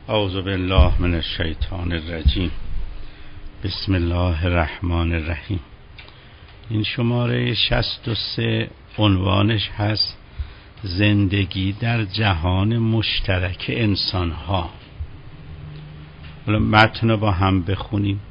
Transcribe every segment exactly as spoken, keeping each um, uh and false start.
اعوذ بالله من الشیطان الرجیم. بسم الله الرحمن الرحیم. این شماره شصت و سه عنوانش هست زندگی در جهان مشترک انسان ها. حالا متن رو با هم بخونیم.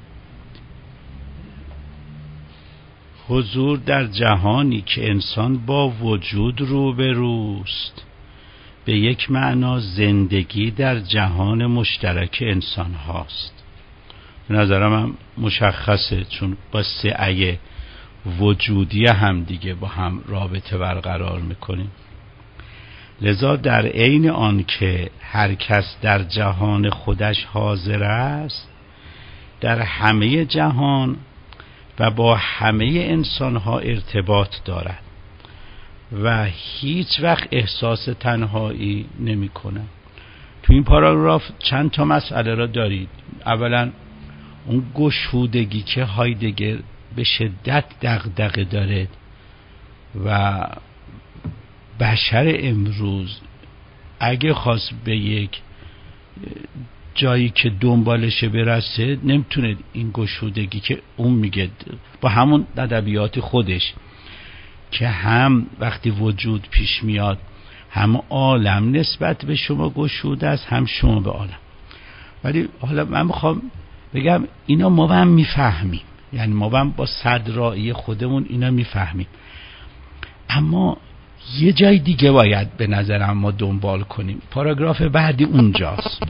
حضور در جهانی که انسان با وجود روبروست، به یک معنا زندگی در جهان مشترک انسان هاست. به نظرم هم مشخصه، چون با سعی وجودی هم دیگه با هم رابطه برقرار میکنیم. لذا در عین آن که هر کس در جهان خودش حاضر است، در همه جهان و با همه انسان ها ارتباط دارد و هیچ وقت احساس تنهایی نمی کنه. تو این پاراگراف چند تا مسئله را دارید. اولا اون گشودگی که هایدگر به شدت دغدغه داره و بشر امروز اگه خواست به یک جایی که دنبالشه برسه، نمیتونه این گشودگی که اون میگه با همون ادبیات خودش که هم وقتی وجود پیش میاد هم عالم نسبت به شما گشوده است، هم شما به عالم. ولی حالا من میخوام بگم اینا ما هم میفهمیم، یعنی ما هم با صدرایی خودمون اینا میفهمیم، اما یه جای دیگه باید به نظرم ما دنبال کنیم. پاراگراف بعدی اونجاست.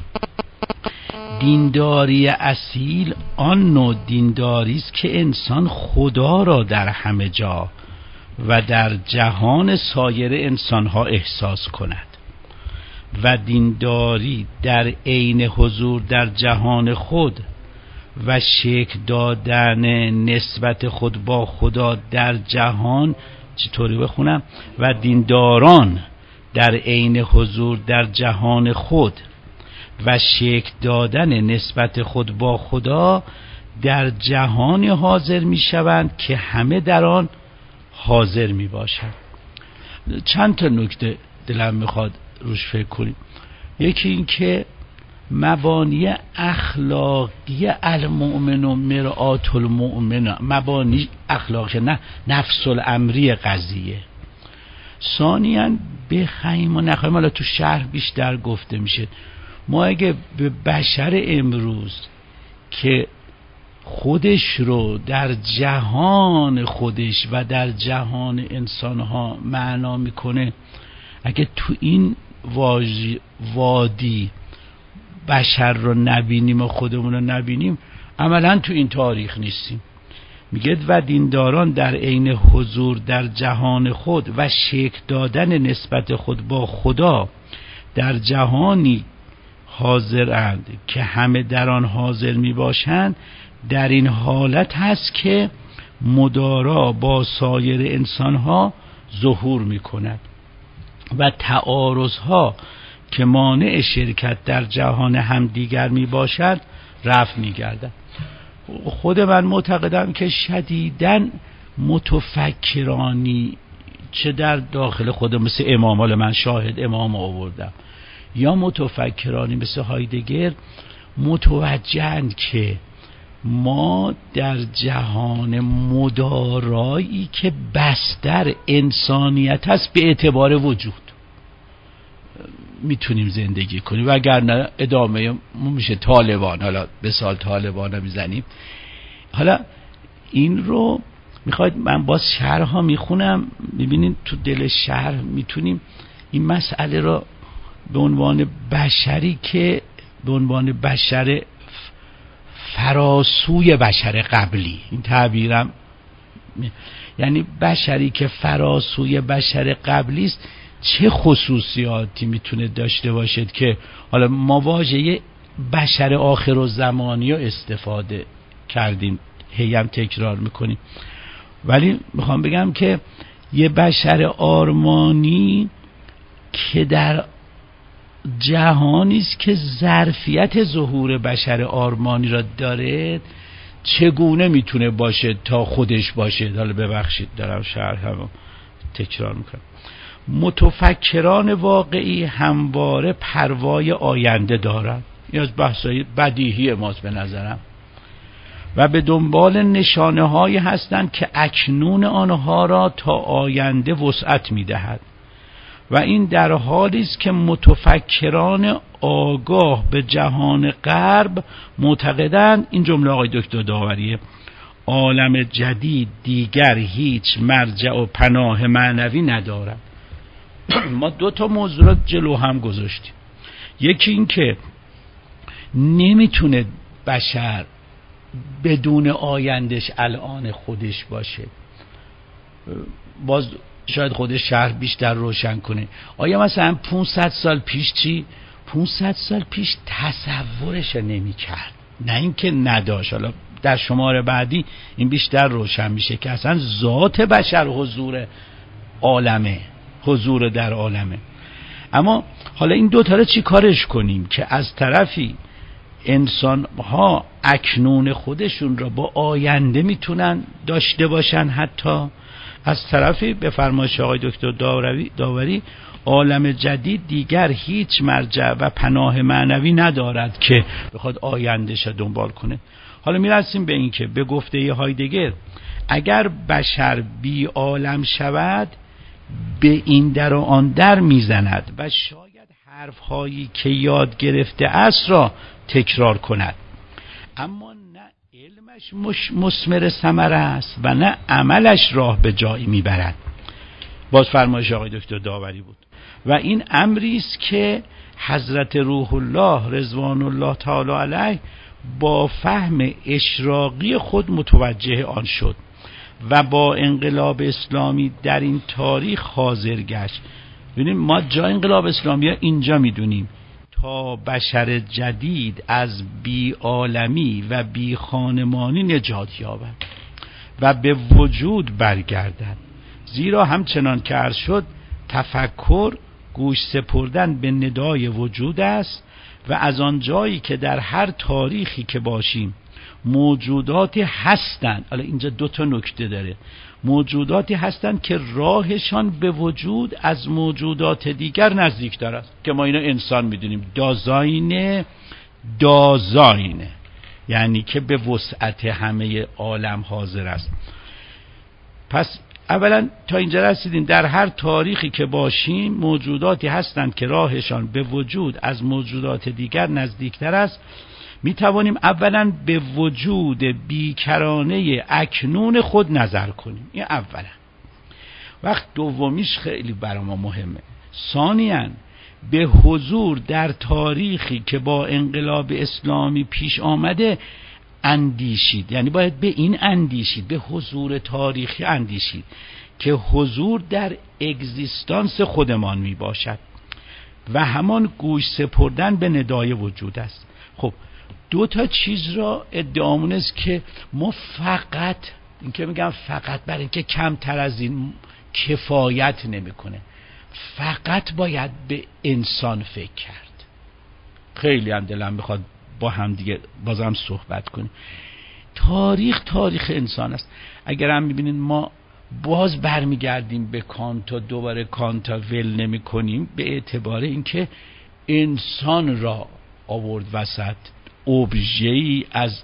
دینداری اصیل آن نوع دینداری است که انسان خدا را در همه جا و در جهان سایر انسانها احساس کند و دینداری در عین حضور در جهان خود و شکل دادن نسبت خود با خدا در جهان. چطوری بخونم؟ و دینداران در عین حضور در جهان خود و شکل دادن نسبت خود با خدا در جهان حاضر می شوند که همه در آن حاضر می باشند. چند تا نکته دلم میخواد روش فکر کنیم. یکی این که مبانی اخلاقی المؤمن و مرآت المؤمن، مبانی اخلاقی نه نفس الامری قضیه. ثانیاً بخوایم و نخوایم، حالا تو شرح بیشتر گفته میشه، ما اگه به بشر امروز که خودش رو در جهان خودش و در جهان انسانها معنا میکنه، اگه تو این وادی بشر رو نبینیم و خودمون رو نبینیم، عملا تو این تاریخ نیستیم. میگه و دینداران در عین حضور در جهان خود و شکل دادن نسبت خود با خدا در جهانی حاضرند که همه در آن حاضر می باشند، در این حالت هست که مدارا با سایر انسانها ظهور می کند و تعارضها که مانع شرکت در جهان همدیگر می باشد رفع می گردد. خود من معتقدم که شدیداً متفکرانی، چه در داخل خودم مثل امام، حالا من شاهد امام آوردم، یا متفکرانی مثل هایدگر، متوجهند که ما در جهان مدارایی که بستر انسانیت هست به اعتبار وجود میتونیم زندگی کنیم، وگرنه ادامه میشه طالبان. حالا به سال طالبان رو میزنیم. حالا این رو میخواید من باز شرح ها میخونم، میبینید تو دل شرح میتونیم این مسئله رو به عنوان بشری که به عنوان بشر فراسوی بشر قبلی، این تعبیرم یعنی بشری که فراسوی بشر قبلی است، چه خصوصیاتی میتونه داشته باشد که حالا ما واژه بشر آخرالزمانی رو استفاده کردیم، هی هم تکرار میکنیم، ولی میخوام بگم که یه بشر آرمانی که در جهانی است که ظرفیت ظهور بشر آرمانی را داره، چگونه میتونه باشه تا خودش باشه؟ حالا ببخشید دارم شرحمو تکرار میکنم. متفکران واقعی همواره پروای آینده دارند این از بحثای بدیهی ماست به نظرم. و به دنبال نشانه هایی هستند که اکنون آنها را تا آینده وسعت می‌دهد و این در حالی است که متفکران آگاه به جهان غرب معتقدند، این جمله آقای دکتر داوریه، عالم جدید دیگر هیچ مرجع و پناه معنوی ندارد. ما دو تا موضوع را جلو هم گذاشتیم. یکی این که نمیتونه بشر بدون آیندش الان خودش باشه. باز شاید خودش شرح بیشتر روشن کنه. آیا مثلا پانصد سال پیش چی؟ پانصد سال پیش تصورش نمی کرد، نه اینکه نداشت. حالا در شماره بعدی این بیشتر روشن میشه که اصلا ذات بشر حضور عالمه، حضور در عالمه. اما حالا این دوتا رو چی کارش کنیم که از طرفی انسان ها اکنون خودشون را با آینده میتونن داشته باشن، حتی از طرفی به فرمایش آقای دکتر داوری داوری عالم جدید دیگر هیچ مرجع و پناه معنوی ندارد که بخواد آیندهش را دنبال کنه. حالا میرسیم به این که به گفته هایدگر اگر بشر بی عالم شود به این در و آن در میزند و شاید حرف هایی که یاد گرفته است را تکرار کند، اما نه علمش مش مثمر ثمره است و نه عملش راه به جایی میبرد. باز فرمایش آقای دکتر داوری بود و این امری است که حضرت روح الله رضوان الله تعالی علیه با فهم اشراقی خود متوجه آن شد و با انقلاب اسلامی در این تاریخ حاضر گشت. ببینیم ما جا انقلاب اسلامی اینجا میدونیم تا بشر جدید از بی عالمی و بی خانمانی نجات یابد و به وجود برگردد، زیرا همچنان که عرض شد تفکر گوش سپردن به ندای وجود است و از آن جایی که در هر تاریخی که باشیم موجوداتی هستند، حالا اینجا دو تا نکته داره، موجوداتی هستند که راهشان به وجود از موجودات دیگر نزدیک دارد که ما اینو انسان میدونیم، دازاینه دازاینه یعنی که به وسعت همه عالم حاضر است. پس اولا تا اینجا رسیدیم در هر تاریخی که باشیم موجوداتی هستند که راهشان به وجود از موجودات دیگر نزدیکتر است. می توانیم اولا به وجود بیکرانه اکنون خود نظر کنیم، این اولا. وقت دومیش خیلی برای ما مهمه. ثانیاً به حضور در تاریخی که با انقلاب اسلامی پیش آمده اندیشید، یعنی باید به این اندیشید، به حضور تاریخی اندیشید که حضور در اگزیستانس خودمان می باشد و همان گوش سپردن به ندای وجود است. خب دو تا چیز را ادعامون است که ما فقط، این که میگم فقط برای اینکه کمتر از این کفایت نمیکنه، فقط باید به انسان فکر کرد. خیلی هم دلم میخواد با هم دیگه بازم صحبت کنیم. تاریخ تاریخ انسان است. اگر هم میبینید ما باز برمیگردیم به کانت و دوباره کانت ول نمی کنیم به اعتبار اینکه انسان را آورد وسط، ابژه‌ای از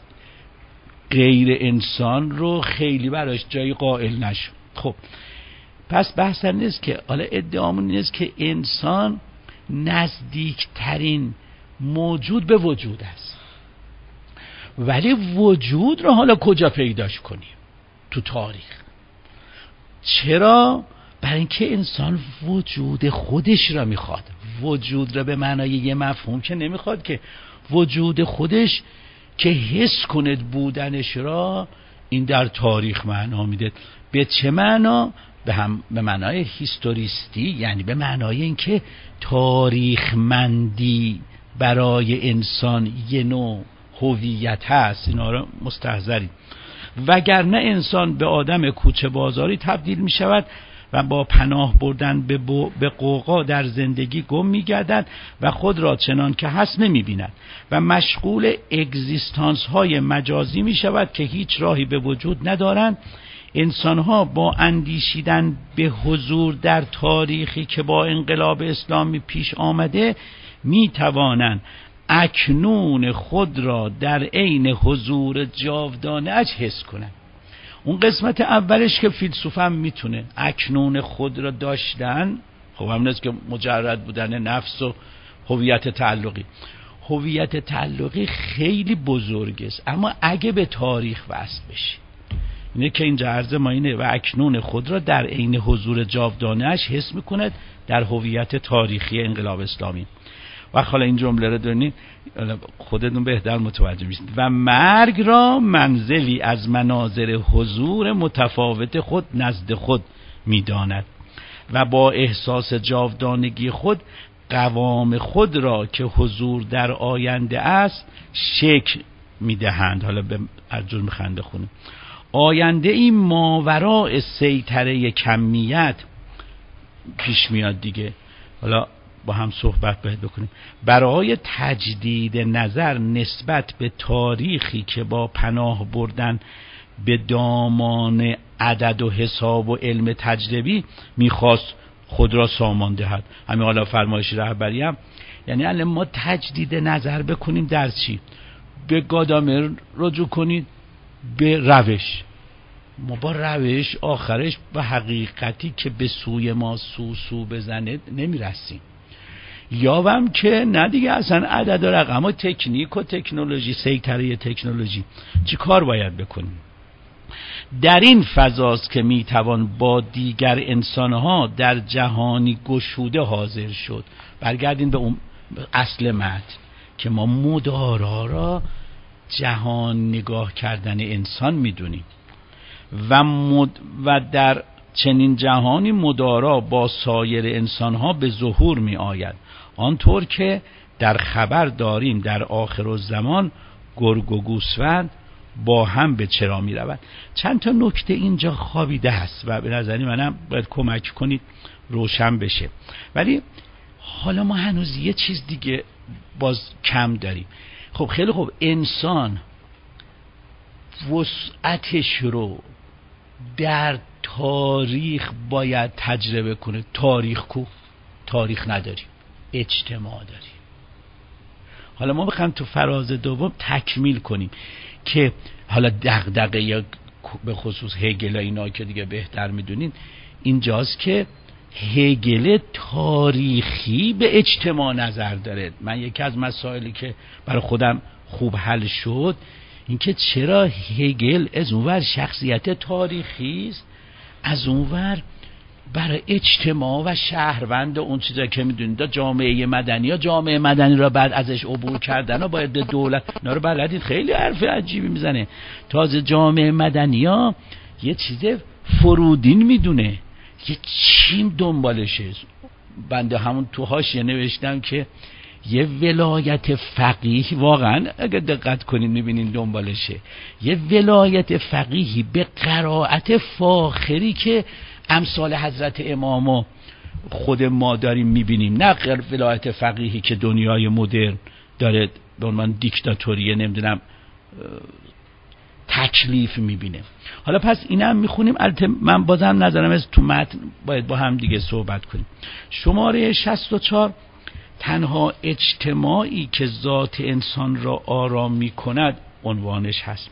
غیر انسان رو خیلی براش جای قائل نشد. خب پس بحث نیست که حالا ادعامون نیست که انسان نزدیکترین موجود به وجود است، ولی وجود رو حالا کجا پیداش کنیم؟ تو تاریخ. چرا؟ برای اینکه انسان وجود خودش را میخواد. وجود را به معنای یه مفهوم که نمیخواد، که وجود خودش که حس کند بودنش را، این در تاریخ معنا میده. به چه معنا؟ به هم به معنای هیستوریستی، یعنی به معنای اینکه تاریخمندی برای انسان یه نوع هویت هست. اینا رو مستحضرید. وگرنه انسان به آدم کوچه بازاری تبدیل می شود و با پناه بردن به, به قوقا در زندگی گم می گردد و خود را چنان که هست نمی بیند و مشغول اگزیستانس های مجازی می شود که هیچ راهی به وجود ندارند. انسانها با اندیشیدن به حضور در تاریخی که با انقلاب اسلامی پیش آمده می توانند اکنون خود را در عین حضور جاودانه‌اش حس کنن. اون قسمت اولش که فیلسوف هم میتونه اکنون خود را داشتن، خب همین است که مجرد بودن نفس و هویت تعلقی. هویت تعلقی خیلی بزرگ است، اما اگه به تاریخ وصل بشه، اینه که اینجا عرض ما اینه: و اکنون خود را در عین حضور جاودانه‌اش حس میکند در هویت تاریخی انقلاب اسلامی. و حالا این جمله رو دونید خودتون بهتر متوجه میشید. و مرگ را منزلی از مناظر حضور متفاوت خود نزد خود میداند و با احساس جاودانگی خود قوام خود را که حضور در آینده است شکل میدهند. حالا به ارجل میخنده خونه آینده این ماوراء سیطره کمیت پیش میاد دیگه. حالا با هم صحبت باید بکنیم برای تجدید نظر نسبت به تاریخی که با پناه بردن به دامان عدد و حساب و علم تجربی میخواست خود را سامان دهد. همین حالا فرمایش رهبری هم یعنی الان ما تجدید نظر بکنیم در چی؟ به گادامر رجوع کنید، به روش. ما با روش آخرش به حقیقتی که به سوی ما سو سو بزنه نمیرسیم. یاوم که نه دیگه اصلا عدد و رقم و تکنیک و تکنولوژی، سیطره تکنولوژی چی کار باید بکنیم؟ در این فضاست که میتوان با دیگر انسانها در جهانی گشوده حاضر شد. برگردین به اون اصل متن که ما مدارا را جهان نگاه کردن انسان میدونیم و, مد و در چنین جهانی مدارا با سایر انسانها به ظهور می آید، آنطور که در خبر داریم در آخر الزمان گرگ و گوسفند با هم به چرا می روند. چند تا نکته اینجا خوابیده هست و به نظری منم باید کمک کنید روشن بشه. ولی حالا ما هنوز یه چیز دیگه باز کم داریم. خب خیلی خوب، انسان وسعتش رو در تاریخ باید تجربه کنه. تاریخ کو؟ تاریخ نداریم، اجتماع داریم. حالا ما بخوایم تو فراز دوم تکمیل کنیم که حالا دغدغه یا به خصوص هگل اینا که دیگه بهتر میدونین اینجاست که هگل تاریخی به اجتماع نظر داره. من یکی از مسائلی که برای خودم خوب حل شد این که چرا هگل از اونور شخصیت تاریخی است، از اونور برای اجتماع و شهروند اون چیزا که میدونید جامعه مدنی ها جامعه مدنی را بعد ازش عبور کردن و باید دولت اینا رو بلدید. خیلی حرف عجیبی میزنه. تازه جامعه مدنی ها یه چیز فرودین میدونه، یه چیم دنبالشه. بنده همون تو حاشیه نوشتم که یه ولایت فقیه، واقعا اگه دقت کنید میبینین دنبالشه، یه ولایت فقیهی به قرائت فاخری که امثال حضرت امامو خود ما داریم میبینیم، نه ولایت فقیهی که دنیای مدرن داره به عنوان دیکتاتوری نمیدونم تکلیف میبینه. حالا پس اینم میخونیم. البته من بازم نظرم از تو متن باید با هم دیگه صحبت کنیم. شماره شصت و چهار تنها اجتماعی که ذات انسان را آرام میکند عنوانش هست.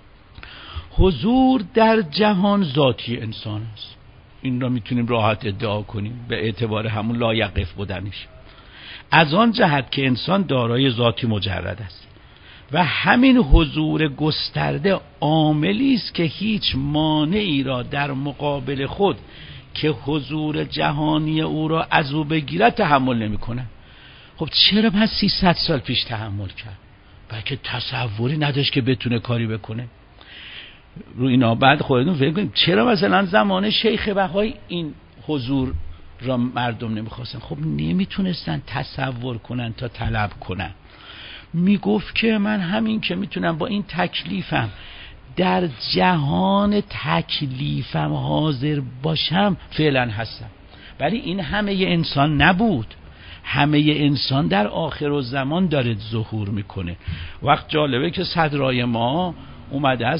حضور در جهان ذاتی انسان است. این را میتونیم راحت ادعا کنیم به اعتبار همون لایقف بودنش، از آن جهت که انسان دارای ذاتی مجرد است و همین حضور گسترده عاملی است که هیچ مانعی را در مقابل خود که حضور جهانی او را از او بگیرد تحمل نمی‌کند. خب چرا من سیصد سال پیش تحمل کرد؟ بلکه تصوری نداشت که بتونه کاری بکنه. رو اینا بعد خودتون فکر کنید چرا مثلا زمان شیخ بهایی این حضور را مردم نمیخواستن؟ خب نمیتونستن تصور کنن تا طلب کنن. میگفت که من همین که میتونم با این تکلیفم در جهان تکلیفم حاضر باشم فعلا هستم. ولی این همه انسان نبود. همه انسان در آخر الزمان داره ظهور میکنه. وقت جالبه که صدرای ما اومده از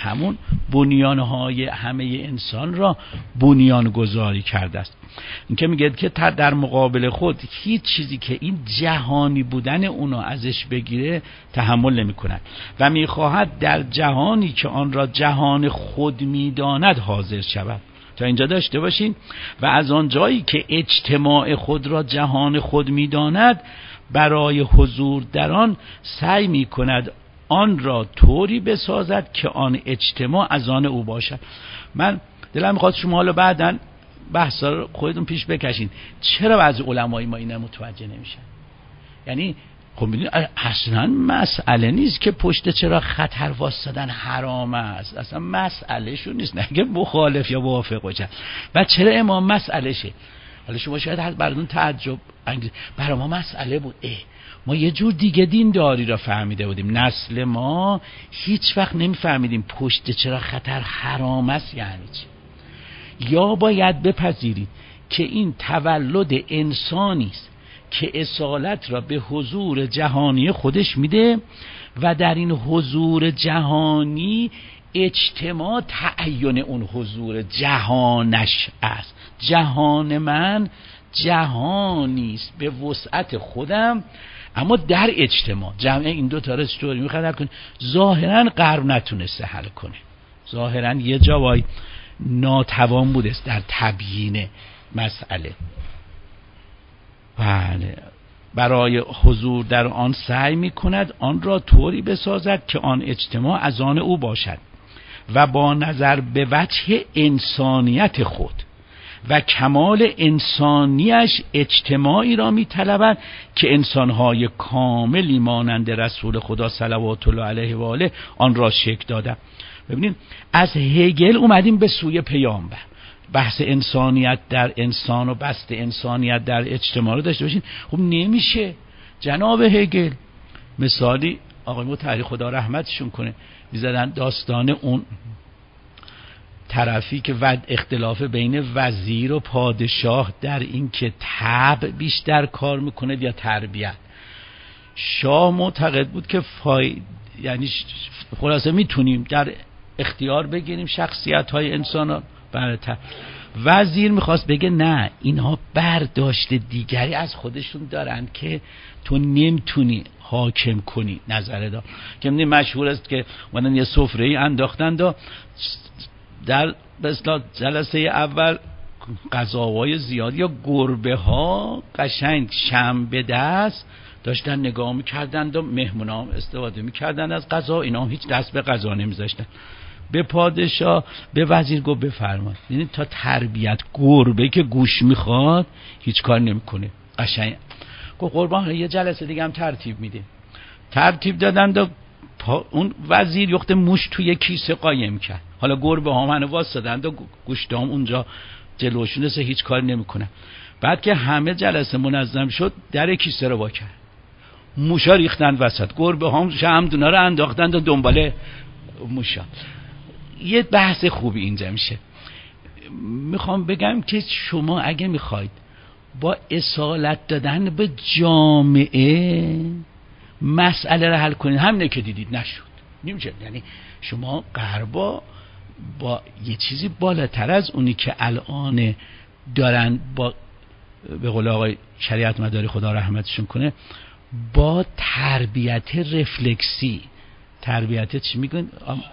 همون بنیانهای همه انسان را بنیان گذاری کرده است. این که میگه که در مقابل خود هیچ چیزی که این جهانی بودن اونو ازش بگیره تحمل نمی کند و میخواهد در جهانی که آن را جهان خود میداند حاضر شود. تا اینجا داشته باشین. و از آن جایی که اجتماع خود را جهان خود میداند برای حضور در آن سعی میکند آن را طوری بسازد که آن اجتماع از آن او باشد. من دلم میخواد شما حالا بعداً بحثا رو خودتون پیش بکشین چرا بعضی علمای ما اینا متوجه نمیشن. یعنی خب میدونید اصلا مسئله نیست که پشت چرا خطر واسدن حرام است، اصلا مسئله شون نیست، نگه مخالف یا موافق باشه و چرا امام مسئله شه. حالا شما شاید براتون تعجب برای ما مسئله بود، اه ما یه جور دیگه دینداری را فهمیده بودیم. نسل ما هیچ وقت نمیفهمیدیم پشت چرا خطر حرام است یعنی چی. یا باید بپذیرید که این تولد انسانی است که اصالت را به حضور جهانی خودش میده و در این حضور جهانی اجتماع تعین اون حضور جهانش است. جهان من جهانی است به وسعت خودم اما در اجتماع. جمع این دو تا رو چطوری میخواد حل کنه؟ ظاهرا غرب نتونسته حل کنه، ظاهرا یه جا وای ناتوان بوده در تبیین مسئله. بله، برای حضور در آن سعی می کند آن را طوری بسازد که آن اجتماع از آن او باشد و با نظر به وجه انسانیت خود و کمال انسانیش اجتماعی را می طلبد که انسانهای کاملی مانند رسول خدا صلوات الله علیه و آله آن را شکل داده. ببینید از هگل اومدیم به سوی پیامبر، بحث انسانیت در انسان و بست انسانیت در اجتماع رو داشته باشین. خب نمیشه. جناب هگل مثالی آقای مطهری خدا رحمتشون کنه میزدن داستان اون طرفی که ود اختلاف بین وزیر و پادشاه در این که طبع بیشتر کار میکنه یا تربیت. شاه معتقد بود که فای... یعنی خلاصه میتونیم در اختیار بگیریم شخصیت های انسان ها برتر. وزیر میخواست بگه نه، اینها برداشت دیگری از خودشون دارن که تو نمیتونی حاکم کنی. نظر دا که مشهور است که اومدن یه سفره ای انداختند و در مثلا جلسه اول غذاهای زیاد یا گربه ها قشنگ شم به دست داشتن نگاه میکردند و مهمونا هم استفاده میکردن از غذا، اینا هم هیچ دست به غذا نمیذاشتن. به پادشاه به وزیر گفت بفرمایید. یعنی تا تربیت گربه که گوش میخواد هیچ کار نمیکنه. قشنگ گفت قربان یه جلسه دیگه هم ترتیب میده. ترتیب دادند و اون وزیر یخت موش توی کیسه قایم کرد. حالا گربه ها منو واسدند و گوشت هم اونجا جلوشون است، هیچ کار نمیکنه. بعد که همه جلسه منظم شد در کیسه رو وا کرد، موشا ریختن وسط، گربه ها شمدونا رو انداختند و دنبال موشا. یه بحث خوبی اینجا میشه. میخوام بگم که شما اگه میخواید با اصالت دادن به جامعه مسئله رو حل کنید، همینه که دیدید نشد نمیشه. یعنی شما غربا با یه چیزی بالاتر از اونی که الان دارن، با به قول آقای شریعت مداری خدا رحمتشون کنه، با تربیت رفلکسی، تربیت چی میگن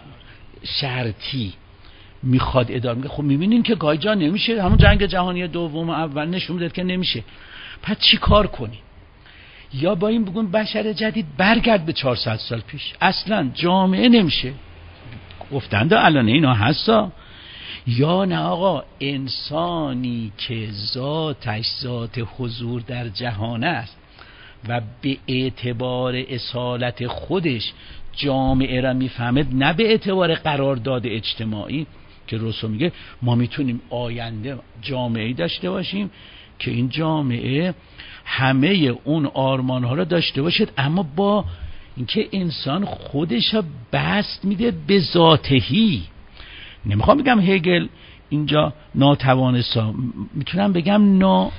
شرطی میخواد ادامه میگه. خب میبینین که گاهی جا نمیشه، همون جنگ جهانی دوم اول نشون داد که نمیشه. پس چی کار کنی؟ یا با این بگون بشر جدید برگرد به چهارصد سال پیش، اصلا جامعه نمیشه گفتند الان اینا هستا. یا نه آقا انسانی که ذاتش ذات حضور در جهان است و به اعتبار اصالت خودش جامعه را میفهمد، نه به اعتبار قرارداد اجتماعی که روسو میگه ما میتونیم آینده جامعه‌ای داشته باشیم که این جامعه همه اون آرمان ها را داشته باشد، اما با اینکه انسان خودش را بست میده به ذاتهی. نمیخوام بگم هگل اینجا ناتوانسته، میتونم بگم نا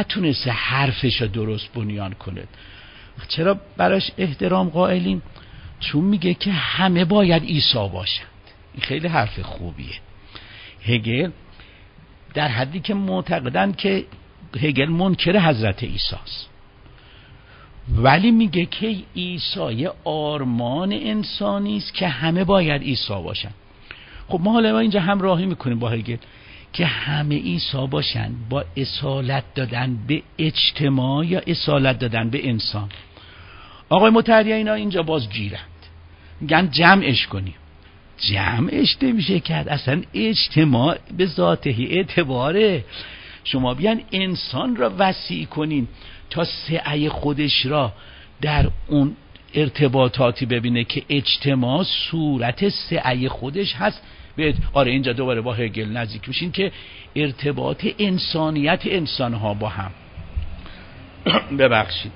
نتونسته حرفش را درست بنیان کنه. چرا براش احترام قائلیم؟ چون میگه که همه باید عیسی باشند. این خیلی حرف خوبیه. هگل در حدی که معتقدن که هگل منکر حضرت عیسی است، ولی میگه که عیسی آرمان انسانی است که همه باید عیسی باشن. خب ما حالا اینجا همراهی میکنیم با هگل که همه عیسی باشن با اصالت دادن به اجتماع یا اصالت دادن به انسان. آقای مطهری اینا اینجا باز گیرند، میگن جمعش کنیم. جمعش نمیشه کرد، اصلا اجتماع به ذاته اعتباره. شما بیان انسان را وسیع کنین تا سعی خودش را در اون ارتباطاتی ببینه که اجتماع صورت سعی خودش هست. آره اینجا دوباره با هگل نزدیک میشین که ارتباط انسانیت انسانها با هم ببخشید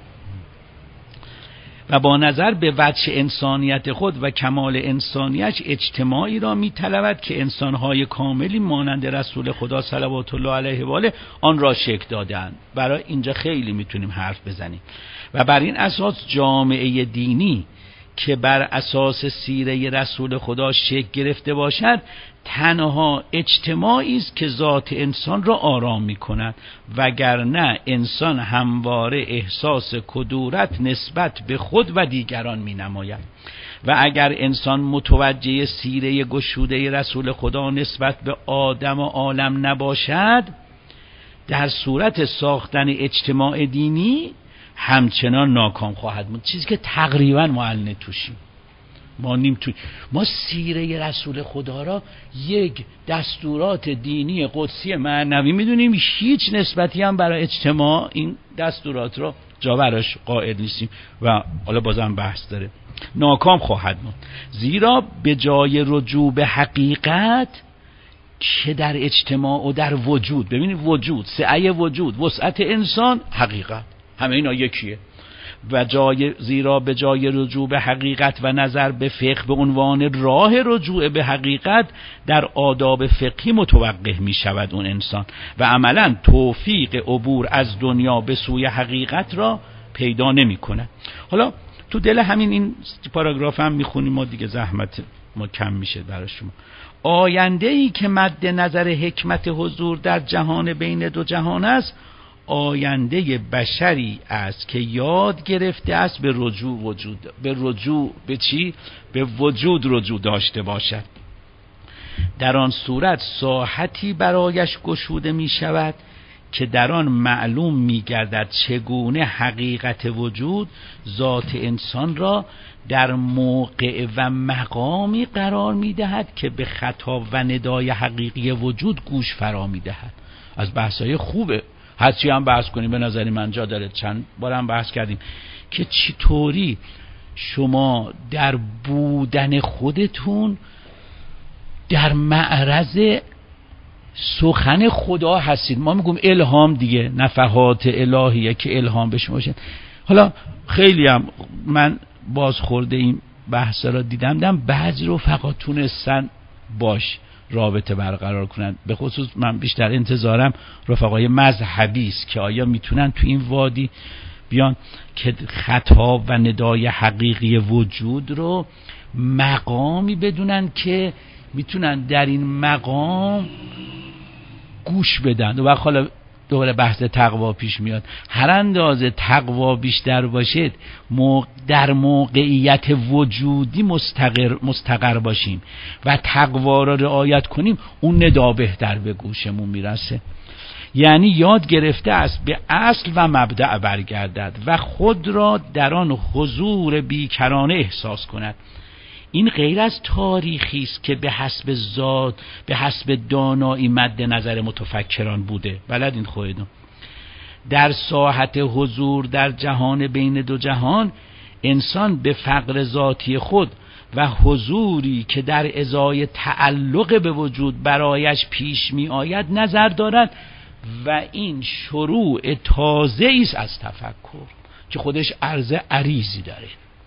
و با نظر به وجه انسانیت خود و کمال انسانیش اجتماعی را می‌طلبد که انسان‌های کاملی مانند رسول خدا صلوات الله علیه و آله آن را شکل دادند. برای اینجا خیلی میتونیم حرف بزنیم و بر این اساس جامعه دینی که بر اساس سیره رسول خدا شکل گرفته باشد تنها اجتماعی است که ذات انسان را آرام می‌کند، وگرنه انسان همواره احساس کدورت نسبت به خود و دیگران می‌نماید و اگر انسان متوجه سیره گشوده رسول خدا نسبت به آدم و عالم نباشد، در صورت ساختن اجتماع دینی همچنان ناکام خواهد بود. چیزی که تقریبا معلن توشیم ما نیم توی ما سیره رسول خدا را یک دستورات دینی قدسی معنوی میدونیم، هیچ نسبتی هم برای اجتماع این دستورات را جا براش قائل نیستیم و حالا بازم بحث داره. ناکام خواهد بود، زیرا به جای رجوع به حقیقت که در اجتماع و در وجود، ببینید وجود، سعی وجود، وسعت انسان، حقیقت، همه اینا یکیه و جای زیرا به جای رجوع به حقیقت و نظر به فقه به عنوان راه رجوع به حقیقت در آداب فقهی متوقف می شود اون انسان و عملا توفیق عبور از دنیا به سوی حقیقت را پیدا نمی کند. حالا تو دل همین این پاراگراف هم می خونیم، ما دیگه زحمت ما کم میشه برای شما. آینده ای که مد نظر حکمت حضور در جهان بین دو جهان است، آینده بشری است که یاد گرفته است به رجوع وجود به رجوع به چی؟ به وجود رجوع داشته باشد. در آن صورت ساحتی برایش گشوده می شود که در آن معلوم می گردد چگونه حقیقت وجود ذات انسان را در موقع و مقامی قرار می دهد که به خطاب و ندای حقیقی وجود گوش فرا می دهد. از بحثای خوبه، هرچی هم بحث کنیم به نظری من جا داره. چند بارم بحث کردیم که چطوری شما در بودن خودتون در معرض سخن خدا هستید. ما میگم الهام دیگه، نفحات الهیه که الهام به شما بشه. حالا خیلی هم من بازخورده این بحث را دیدم دیدم بعضی رفقا تونستن باش رابطه برقرار کنن. به خصوص من بیشتر انتظارم رفقای مذهبی است که آیا میتونن تو این وادی بیان که خطاب و ندای حقیقی وجود رو مقامی بدونن که میتونن در این مقام گوش بدن. و حالا دوباره بحث تقوا پیش میاد. هر اندازه تقوا بیشتر باشد در موقعیت وجودی مستقر مستقر باشیم و تقوا را رعایت کنیم، اون ندا بهتر به گوشمون میرسه. یعنی یاد گرفته است به اصل و مبدأ برگردد و خود را در آن حضور بیکرانه احساس کند. این غیر از تاریخی است که به حسب ذات به حسب دانایی مد نظر متفکران بوده. بلدین خودتون در ساحت حضور در جهان بین دو جهان انسان به فقر ذاتی خود و حضوری که در ازای تعلق به وجود برایش پیش می آید نظر دارد و این شروع تازه است از تفکر که خودش عرض عریضی داره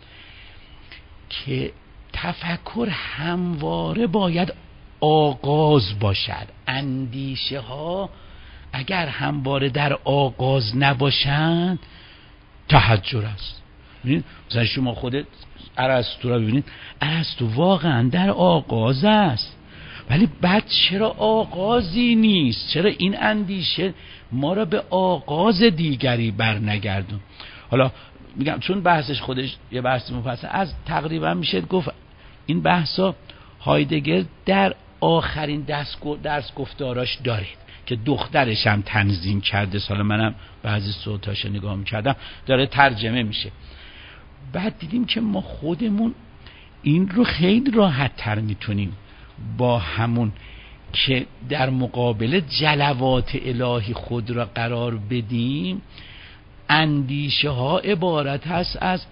که تفکر همواره باید آغاز باشد. اندیشه ها اگر همواره در آغاز نباشند تحجر است. ببینید مثلا شما خودت ارسطو رو ببینید، ارسطو واقعا در آغاز است، ولی بعد چرا آغازی نیست؟ چرا این اندیشه ما را به آغاز دیگری برنگردون؟ حالا میگم چون بحثش خودش یه بحث مفصل از تقریبا میشه گفت این بحثا هایدگر در آخرین دست درس گفتاراش دارید که دخترش هم تنظیم کرده، سال منم بعضی صوتاشو نگاه میکردم داره ترجمه میشه. بعد دیدیم که ما خودمون این رو خیلی راحت تر میتونیم با همون که در مقابل جلوات الهی خود را قرار بدیم. اندیشه ها عبارت هست از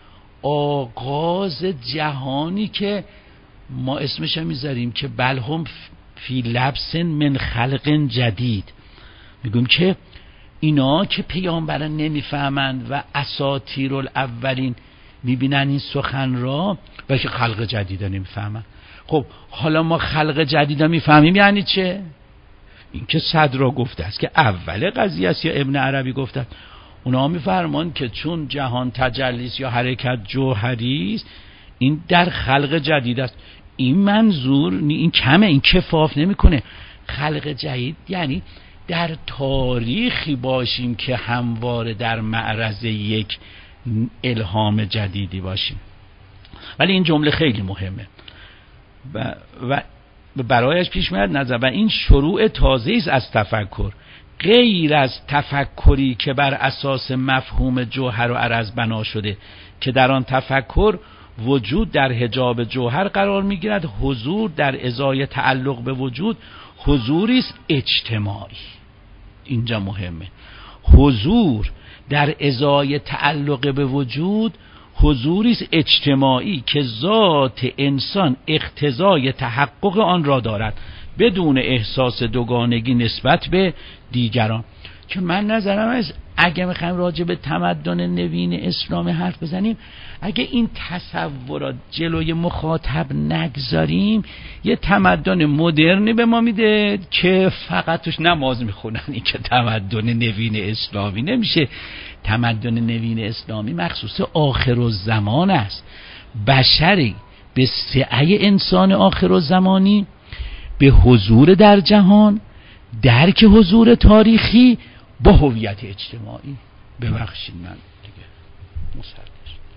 آغاز جهانی که ما اسمش هم میذاریم که بلهم فی لبس من خلق جدید. میگم که اینا که پیامبران نمیفهمند و اساطیر الاولین میبینن این سخن را و که خلق جدید نمیفهمند. خب حالا ما خلق جدید میفهمیم یعنی چه؟ این که صدرا گفته است که اول قضیه است یا ابن عربی گفته است. اونا میفرمان که چون جهان تجلیست یا حرکت جوهری است، این در خلق جدید است. این منظور این کمه، این کفاف نمیکنه. خلق جدید یعنی در تاریخی باشیم که همواره در معرض یک الهام جدیدی باشیم. ولی این جمله خیلی مهمه و, و برایش پیش میاد نظر و این شروع تازه‌ای است از تفکر، غیر از تفکری که بر اساس مفهوم جوهر و عرض بنا شده که در آن تفکر وجود در حجاب جوهر قرار میگیرد. حضور در ازای تعلق به وجود حضوری است اجتماعی. اینجا مهمه. حضور در ازای تعلق به وجود حضوری است اجتماعی که ذات انسان اقتضای تحقق آن را دارد بدون احساس دوگانگی نسبت به دیگران. که من نظرم است اگه میخوایم راجع به تمدن نوین اسلام حرف بزنیم، اگه این تصورات جلوی مخاطب نگذاریم، یه تمدن مدرنی به ما میده که فقط توش نماز میخونن. این که تمدن نوین اسلامی نمیشه. تمدن نوین اسلامی مخصوص آخرالزمان است. بشری به سعی انسان آخرالزمانی، به حضور در جهان، درک حضور تاریخی با هویت اجتماعی. ببخشید من دیگه مصرف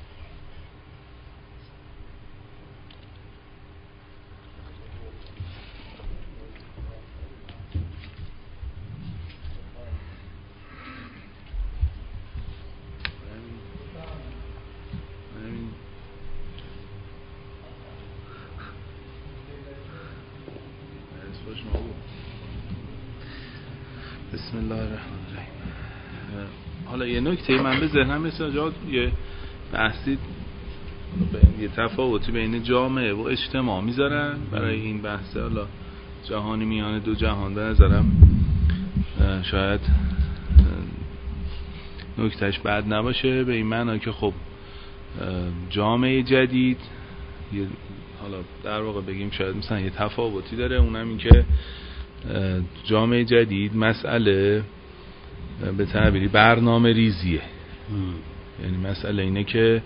بسم الله الرحمن الرحیم. حالا یه نکته من به ذهنم مثلا جا یه بحثی یه تفاوتی بین جامعه و اجتماع میذارن برای این بحث حالا جهانی میان دو جهان. به نظرم شاید نکتهش بد نباشه به این معنی که خب جامعه جدید یه حالا در واقع بگیم شاید مثلا یه تفاوتی داره، اونم این که جامعه جدید مسئله به تعبیری برنامه ریزیه. یعنی مسئله اینه که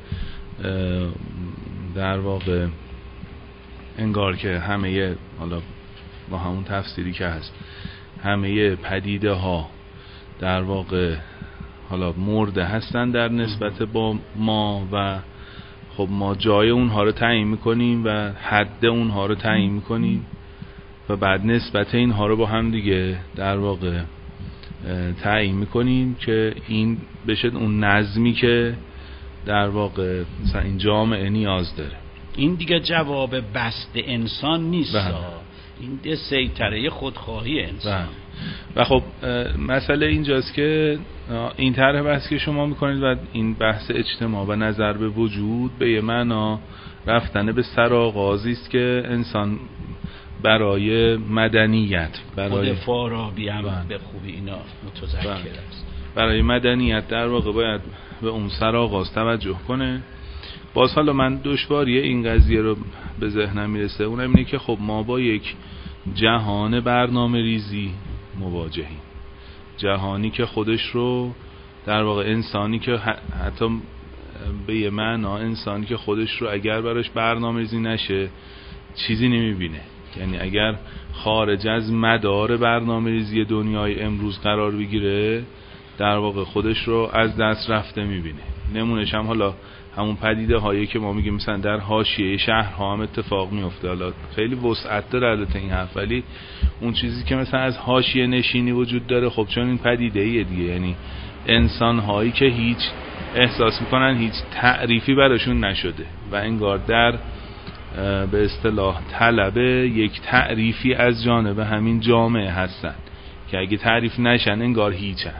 در واقع انگار که همه حالا با همون تفسیری که هست همه پدیده ها در واقع حالا مرده هستن در نسبت با ما و خب ما جای اونها رو تعیین میکنیم و حد اونها رو تعیین میکنیم و بعد نسبت اینها رو با هم دیگه در واقع تعیین میکنیم که این بشه اون نظمی که در واقع مثلا این جامعه نیاز داره. این دیگه جواب بست انسان نیست، این سیطره خودخواهی انسان. و خب مسئله اینجاست که این طرح بحث که شما میکنید و این بحث اجتماع و نظر به وجود به یه معنا رفتن به سرآغازی است که انسان برای مدنیت، برای خود فارابی هم به خوبی اینا متذکر است، برای مدنیت در واقع باید به اون سرآغاز توجه کنه. باز حالا من دشواری این قضیه رو به ذهنم میرسه، اونم اینه که خب ما با یک جهان برنامه ریزی مواجهیم، جهانی که خودش رو در واقع انسانی که حتی به یه معنا انسانی که خودش رو اگر براش برنامه‌ریزی نشه چیزی نمیبینه. یعنی اگر خارج از مدار برنامه‌ریزی دنیای امروز قرار بگیره در واقع خودش رو از دست رفته میبینه. نمونهش هم حالا همون پدیده هایی که ما میگیم مثلا در حاشیه شهرها هم اتفاق میفته. حالا خیلی وسعت داره البته این حرف، ولی اون چیزی که مثلا از حاشیه نشینی وجود داره خب چون این پدیده ایه دیگه، یعنی انسان هایی که هیچ احساس میکنن هیچ تعریفی براشون نشده و انگار در به اصطلاح طلب یک تعریفی از جانب همین جامعه هستن که اگه تعریف نشن انگار هیچن.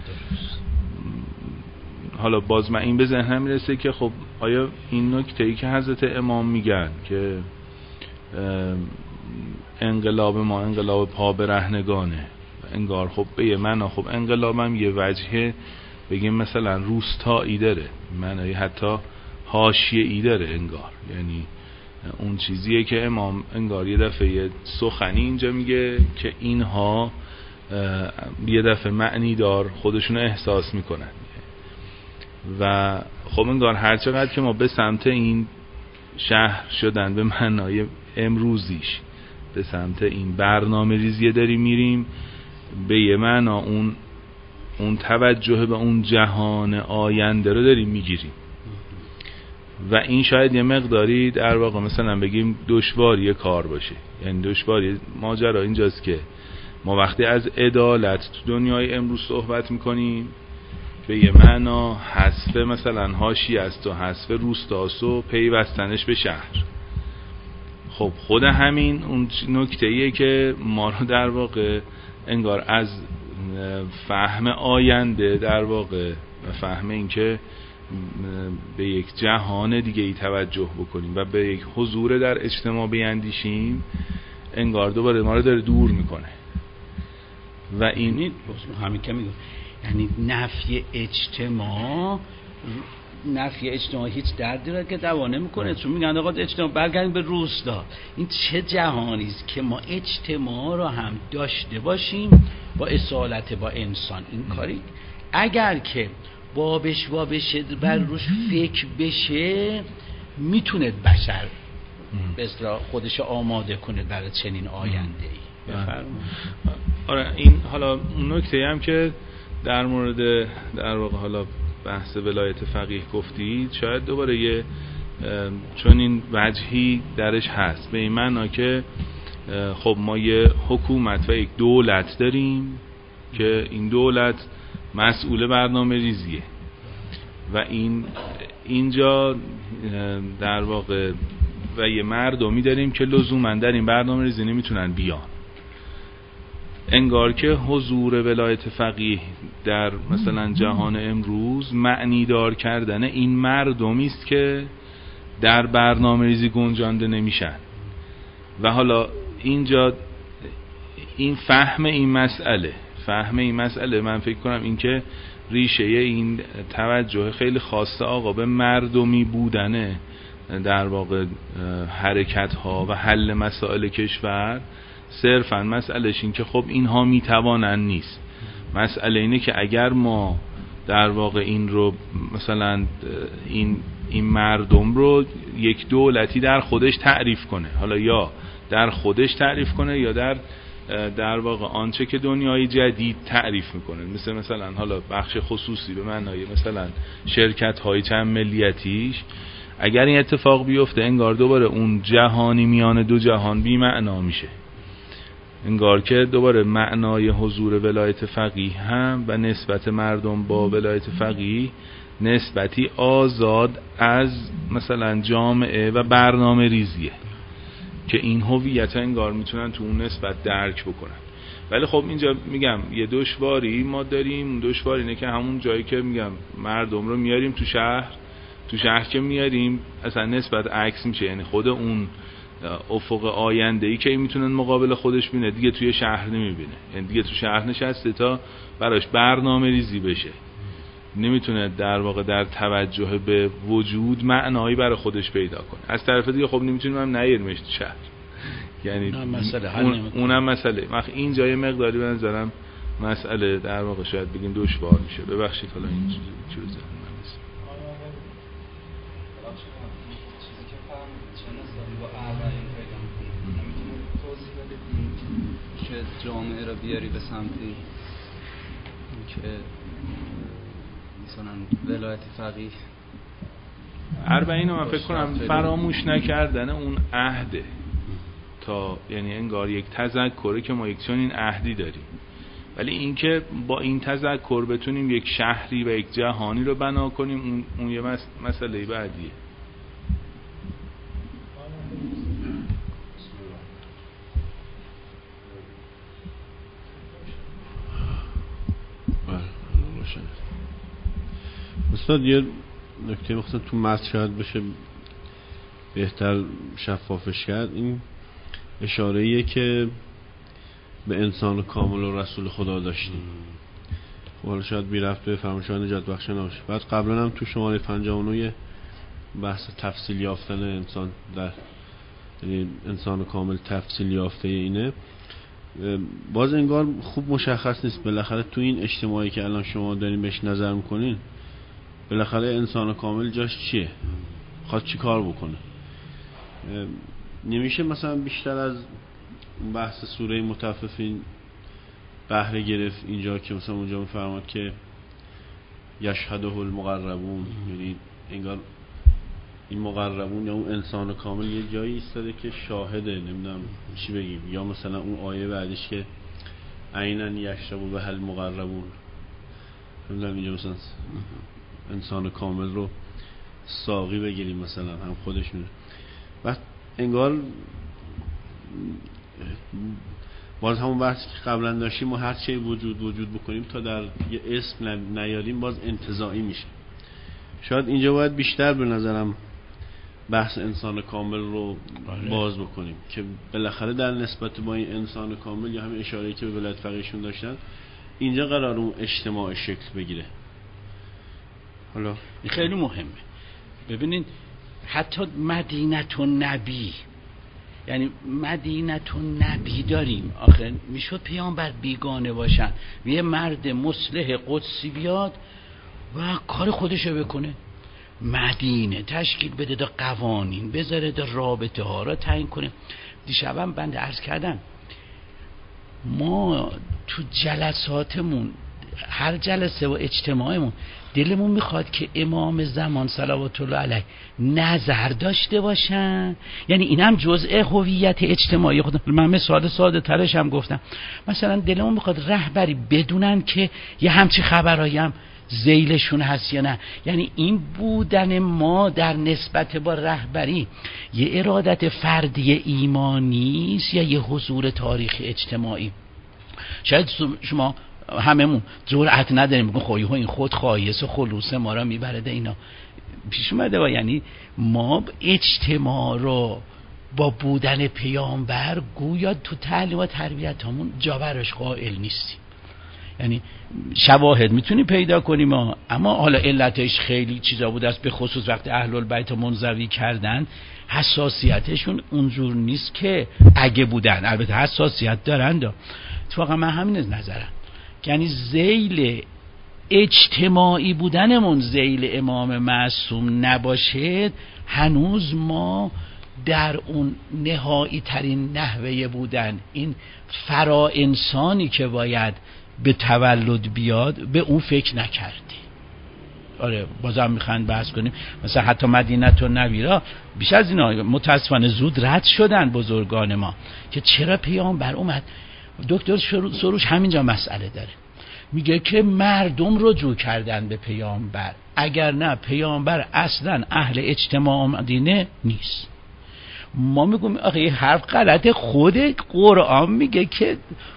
حالا باز من این به ذهنم میرسه که خب آیا این نکته‌ای که حضرت امام میگن که انقلاب ما انقلاب پا برهنگانه، انگار خب به یه معنا خب انقلابم یه وجهه بگیم مثلا روستایی داره، معنی حتی حاشیه‌ای داره انگار، یعنی اون چیزیه که امام انگار یه دفعه یه سخنی اینجا میگه که اینها یه دفعه معنی دار خودشون احساس میکنن و خب انگار هر چقدر که ما به سمت این شهر شدن به معنای امروزیش به سمت این برنامه ریزی داریم میریم، به یه معنا اون اون توجه به اون جهان آینده رو داریم میگیریم و این شاید یه مقداری در واقع مثلا بگیم دشواری کار باشه. یعنی دشواری ماجرا اینجاست که ما وقتی از عدالت تو دنیای امروز صحبت میکنیم به یه معنا حذف مثلا حاشیه است و حذف روستاست و پیوستنش به شهر. خب خود همین اون نکته‌ایه که ما رو در واقع انگار از فهم آینده در واقع فهم این که به یک جهان دیگه ای توجه بکنیم و به یک حضور در اجتماع بیندیشیم انگار دوباره ما رو داره دور میکنه و این همین که میگم یعنی نفی اجتماع نفی اجتماع هیچ دردی رو که دوا نمیکنه، چون میگن آقا اجتماع برگردیم به روستا. این چه جهانی است که ما اجتماع رو هم داشته باشیم با اصالت با انسان. این کاری اگر که بابش بابشه بر روش فکر بشه میتونه بشر به اصطلاح خودش آماده کنه برای چنین آینده‌ای. بفرمایید. آره این حالا اون نکته هم که در مورد در واقع حالا بحث ولایت فقیه گفتید شاید دوباره یه چون این وجهی درش هست به این معنا که خب ما یه حکومت و یک دولت داریم که این دولت مسئول برنامه ریزیه و این اینجا در واقع و یه مردمی داریم که لزوما در این برنامه ریزی نمیتونن بیان. انگار که حضور ولایت فقیه در مثلا جهان امروز معنی دار کردن این مردمی است که در برنامه ریزی گنجانده نمیشن و حالا اینجا این فهم این مسئله فهم این مسئله من فکر کنم این که ریشه این توجه خیلی خاصه آقا به مردمی بودنه در واقع حرکت ها و حل مسائل کشور صرفا مسئلهش این که خب اینها میتوانن نیست. مسئله اینه که اگر ما در واقع این رو مثلا این این مردم رو یک دولتی در خودش تعریف کنه، حالا یا در خودش تعریف کنه یا در در واقع آنچه که دنیای جدید تعریف میکنه، مثل مثلا حالا بخش خصوصی به معنای مثلا شرکت های چند ملیتیش، اگر این اتفاق بیفته انگار دوباره اون جهانی میان دو جهان بی معنا میشه. انگار که دوباره معنای حضور ولایت فقیه هم و نسبت مردم با ولایت فقیه نسبتی آزاد از مثلا جامعه و برنامه ریزیه که این هویت انگار میتونن تو اون نسبت درک بکنن. ولی خب اینجا میگم یه دشواری ما داریم، دشواری اینه که همون جایی که میگم مردم رو میاریم تو شهر، تو شهر که میاریم اصلا نسبت عکس میشه، یعنی خود اون افق آینده‌ای که میتونن مقابل خودش بینه دیگه توی شهر نمیبینه، یعنی دیگه تو شهر نشسته تا براش برنامه ریزی بشه، نمیتونه در واقع در توجه به وجود معنایی برای خودش پیدا کنه. از طرف دیگه خب نمیتونیم هم نیاریمش تو شهر، یعنی اون اونم مسئله وقت این جای مقداری به نظرم مسئله در واقع شاید بگیم دشوار میشه. ببخشید حالا این چیزا چیزی که فهمید چه نسبتی با اربعین پیدا میکنه نمیتونه توضیح بدید که جامعه رو بیاری به سمتی که مثلا ولایت فقیه اربعین رو من فکر کنم فراموش نکردن اون عهده، تا یعنی انگار یک تذکره که ما یک چنین عهدی داریم، ولی اینکه با این تذکر بتونیم یک شهری و یک جهانی رو بنا کنیم اون, اون یه مس... مسئله بعدیه. استاد یه نکته مخصوصا تو متن شاید بشه بهتر شفافش کرد، این اشاره‌ایه که به انسان کامل و رسول خدا داشتیم. حالا شاید بی رفت به فرمایشات نجات بخش نباشه. بعد قبلا هم تو شماره پنجاه و نه بحث تفصیل یافتن انسان در یعنی انسان کامل تفصیل یافته اینه، باز انگار خوب مشخص نیست بالاخره تو این اجتماعی که الان شما دارین بهش نظر میکنین بالاخره انسان کامل جاش چیه، خواهد چی کار بکنه. نمیشه مثلا بیشتر از بحث سوره مطففین بهره گرفت اینجا که مثلا اونجا میفرماد که یشهده المقربون، یعنی انگار این مقربون یا اون انسان کامل یه جایی ایستاده که شاهده، نمیدونم چی بگیم، یا مثلا اون آیه بعدش که عینن یشربو به هل مقربون، نمیدونم اینجا مثلا انسان کامل رو ساقی بگیریم مثلا هم خودشونه. بعد انگار باز همون بحثی که قبلا داشتیم ما هر چی وجود وجود بکنیم تا در یه اسم نیاریم باز انتزاعی میشه. شاید اینجا باید بیشتر به نظرم بحث انسان کامل رو باز بکنیم که بالاخره در نسبت با این انسان کامل یا همین اشاره‌ای که به ولایت فقیهشون داشتن اینجا قرار اون اجتماع شکل بگیره. حالا این خیلی مهمه. ببینید حتی مدینه النبی، یعنی مدینه النبی داریم، آخه میشد پیامبر بیگانه باشن یه مرد مصلح قدسی بیاد و کار خودشو بکنه، مدینه تشکیل بده، دا قوانین بذاره، دا رابطه ها را تعیین کنه. دیشبم بنده عرض کردم ما تو جلساتمون هر جلسه و اجتماعمون دلمون میخواد که امام زمان صلوات الله علیه نظر داشته باشن، یعنی این هم جزء هویت اجتماعی خودم. من مثال ساده ترش هم گفتم، مثلا دلمون میخواد رهبری بدونن که یه همچی خبرایی هم ذیلشون هست یا نه، یعنی این بودن ما در نسبت با رهبری یه ارادت فردی ایمانی است یا یه حضور تاریخی اجتماعی. شاید شما هممون جرأت نداریم بگیم خب این خود خایس و خلوص ما را میبرده اینا پیش اومده و یعنی ما اجتماع رو با بودن پیامبر گویا تو تعلیم و تربیت همون جا براش قائل نیستیم. یعنی شواهد میتونی پیدا کنیم اما حالا علتش خیلی چیزا بود است، به خصوص وقتی اهل البیت منزوی کردن حساسیتشون اونجور نیست که اگه بودن، البته حساسیت دارن. اتفاقا من همین نظرم، یعنی ذیل اجتماعی بودنمون ذیل امام معصوم نباشه هنوز ما در اون نهایی ترین نحوه بودن، این فرا انسانی که باید به تولد بیاد به اون فکر نکردی. آره بازم میخواین بحث کنیم مثلا حتی مدینه النبی را بیش از اینا متاسفانه زود رد شدن بزرگان ما که چرا پیامبر اومد. دکتر سروش همینجا مسئله داره، میگه که مردم رجوع کردن به پیامبر، اگر نه پیامبر اصلا اهل اجتماع مدینه نیست. ما میگم آخه یه حرف غلطه، خود قرآن میگه که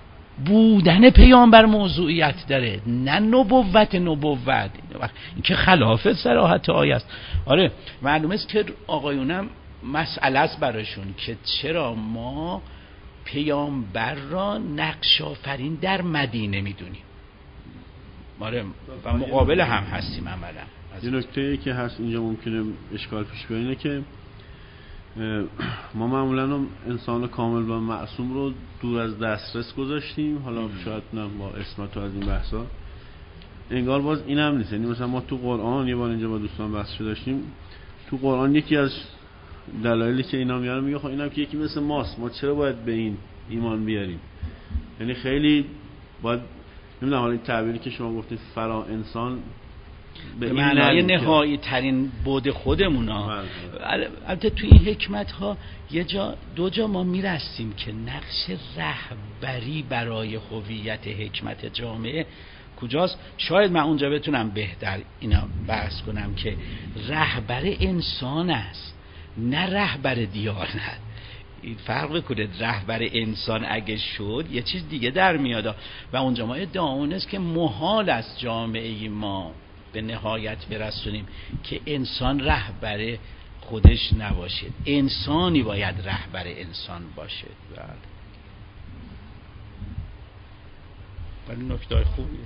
بودن پیامبر موضوعیت داره نه نبوت. نبوت این که خلاف صراحت آیه است. آره معلومه است که آقایونم مسئله است براشون که چرا ما پیامبر را نقش آفرین در مدینه میدونیم. آره و مقابل هم هستیم عملا. یه نکته که هست اینجا ممکنه اشکال پیش بیاد اینه که ما معمولا انسان کامل و معصوم رو دور از دسترس گذاشتیم، حالا شاید نه با اسمت و از این بحثا انگار باز این هم نیست. یعنی مثلا ما تو قرآن یه بار اینجا با دوستان بحث داشتیم تو قرآن یکی از دلایلی که اینا میارن میگه خب اینم که یکی مثل ماست، ما چرا باید به این ایمان بیاریم؟ یعنی خیلی باید، نمیدونم حالا این تعبیری که شما گفتید فرا انسان به معنای نهایی ترین بود خودمونا. البته تو این حکمت ها یه جا دو جا ما میرسیم که نقش رهبری برای هویت حکمت جامعه کجاست. شاید من اونجا بتونم بهتر اینا بحث کنم که رهبر انسان است نه رهبر دیانت. این فرق کنید، رهبر انسان اگه شد یه چیز دیگه در میاد و اونجا ما ادعامون است که محال است جامعه ما به نهایت برسونیم که انسان رهبر خودش نباشه، انسانی باید رهبر انسان باشه. ولی نکته خوبیه.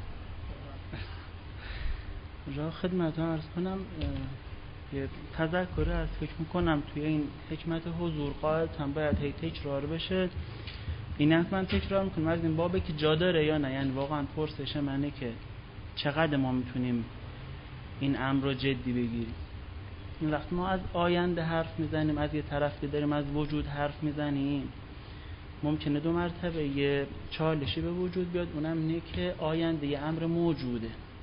را خدمتتون عرض کنم یه تذکره از فکر میکنم توی این حکمت حضور قاعدتاً باید هی تکرار بشه. این از من تکرار میکنم از این بابه که جا داره یا نه. یعنی واقعا پرسش منه که چقدر ما میتونیم این امر رو جدی بگیریم. این وقت ما از آینده حرف میزنیم، از یه طرف که داریم از وجود حرف میزنیم، ممکنه دو مرتبه یه چالشی به وجود بیاد، اونم اینه که آینده یه امر موجوده،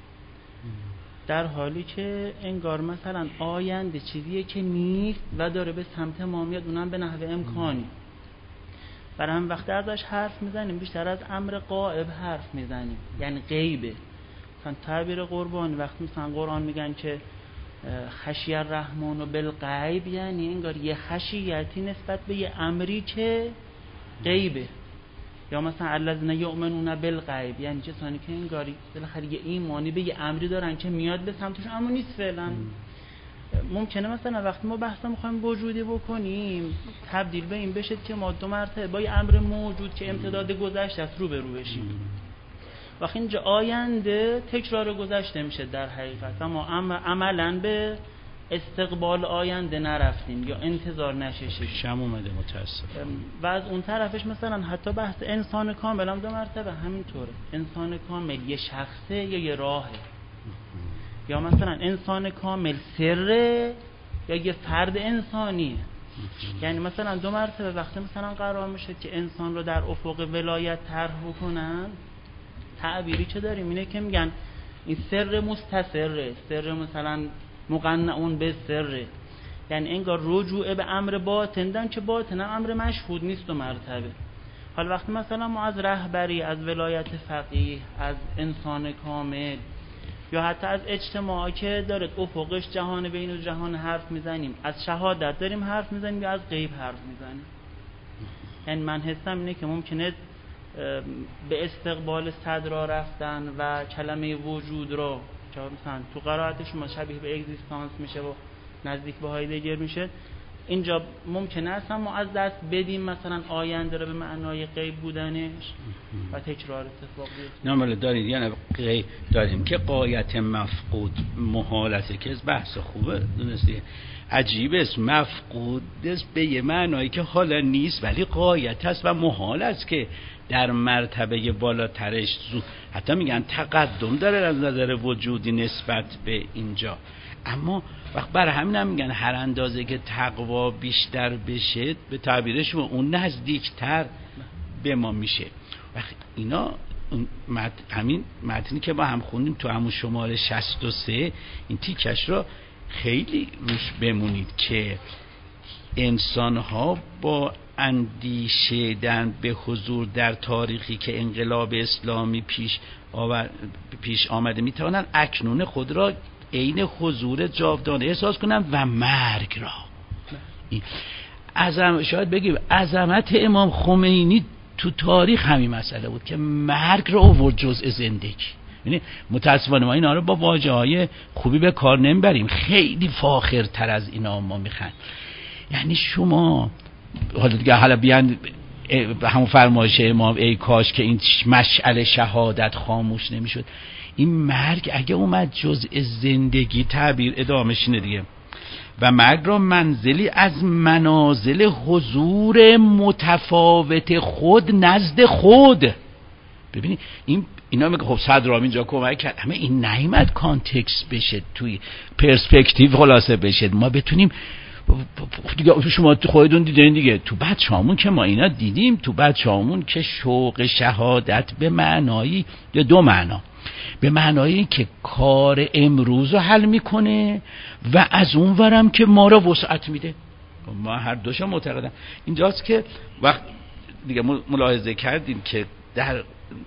در حالی که انگار مثلا آینده چیزیه که نیست و داره به سمت ما میاد، اونم به نحو امکانی. برای هم وقتی ازش حرف میزنیم بیشتر از امر غائب حرف میزنیم، یعنی غیبه. مثلا تعبیر قربانی وقتی مثلا قرآن میگن که خشی الرحمن و بالغیب، یعنی انگار یه خشیتی نسبت به یه امری که غیبه. یا مثلا الذین یؤمنون بالغیب، یعنی کسانی که انگاری بالاخره یه ایمانی به یه امری دارن که میاد به سمتشون اما نیست فعلا. ممکنه مثلا وقتی ما بحثا میخوایم وجودی بکنیم تبدیل به این بشه که ما دو مرتبه با یه امر موجود که امتداد گذشته است رو به رو بشیم. وقتی اینجا آینده تکرار گذشته میشه در حقیقت، اما عملاً به استقبال آینده نرفتیم یا انتظار نششیم. شم اومده متاسفم. و از اون طرفش مثلا حتی بحث انسان کامل هم دو مرتبه همینطوره. انسان کامل یه شخصه یا یه راهه، یا مثلا انسان کامل سره یا یه فرد انسانیه. یعنی مثلا دو مرتبه وقتی مثلا قرار میشه که انسان رو در افق ولایت طرح بکنن، تعبیری چه داریم اینه که میگن این سر مستسره، سر مثلا مقنعون به سره، یعنی انگار رجوع به امر باطن دن که باطن هم امر مشهود نیست دو مرتبه. حالا وقتی مثلا ما از رهبری، از ولایت فقیه، از انسان کامل یا حتی از اجتماعی که داره افقش جهان بین و جهان حرف میزنیم، از شهادت داریم حرف میزنیم یا از غیب حرف میزنیم. یعنی من حسم اینه که ممکنه به استقبال صدرا رفتن و کلمه وجود رو که مثلا تو قرائت شما شبیه به اگزیستانس میشه و نزدیک به هایدگر میشه، اینجا ممکنه اصلا ما از دست بدیم مثلا آینده رو به معنای غیب بودنش و تکرار اتفاق بیفته. نه ولی دارید یعنی غیب داریم که غایت مفقود محالته، که از بحث خوبه دونستی عجیبه است، مفقود است به یه معنایی که حالا نیست ولی غایت است و محال است که در مرتبه بالاترش زو حتی میگن تقدم داره از نظر وجودی نسبت به اینجا. اما وقت برای همین هم میگن هر اندازه که تقوا بیشتر بشه به تعبیر شما اون نزدیکتر به ما میشه. وقت اینا مت... همین متنی که با هم خوندیم تو همون شماره شصت و سه این تیکش رو خیلی روش بمونید که انسان ها با اندیشیدن به حضور در تاریخی که انقلاب اسلامی پیش آور... پیش آمده میتوانن اکنون خود را عین حضور جاودانه احساس کنن و مرگ را. عظمت شاید بگیم عظمت امام خمینی تو تاریخ همین مسئله بود که مرگ را آورد جزء زندگی. یعنی متاسفانه ما اینا رو با واژه‌های خوبی به کار نمیبریم، خیلی فاخرتر از اینا ما میخوان. یعنی شما حالا دیگه حالا بیان همون فرمایش امام ای کاش که این مشعل شهادت خاموش نمیشد. این مرگ اگه اومد جزء زندگی تعبیر ادامهش اینه دیگه، و مرگ را منزلی از منازل حضور متفاوت خود نزد خود. ببینید این اینا میگه خب صدرام اینجا کمک کرد، اما این نیامد کانتکست بشه، توی پرسپکتیو خلاصه بشه، ما بتونیم دیگه. شما تو خودتون دیدین دیگه، تو بچه‌هامون که ما اینا دیدیم، تو بچه‌هامون که شوق شهادت به معنایی یا دو معنا، به معنایی که کار امروز رو حل میکنه و از اون ورم که ما رو وسعت میده. ما هر دوشا معتقدم. اینجاست که وقت دیگه ملاحظه کردیم که در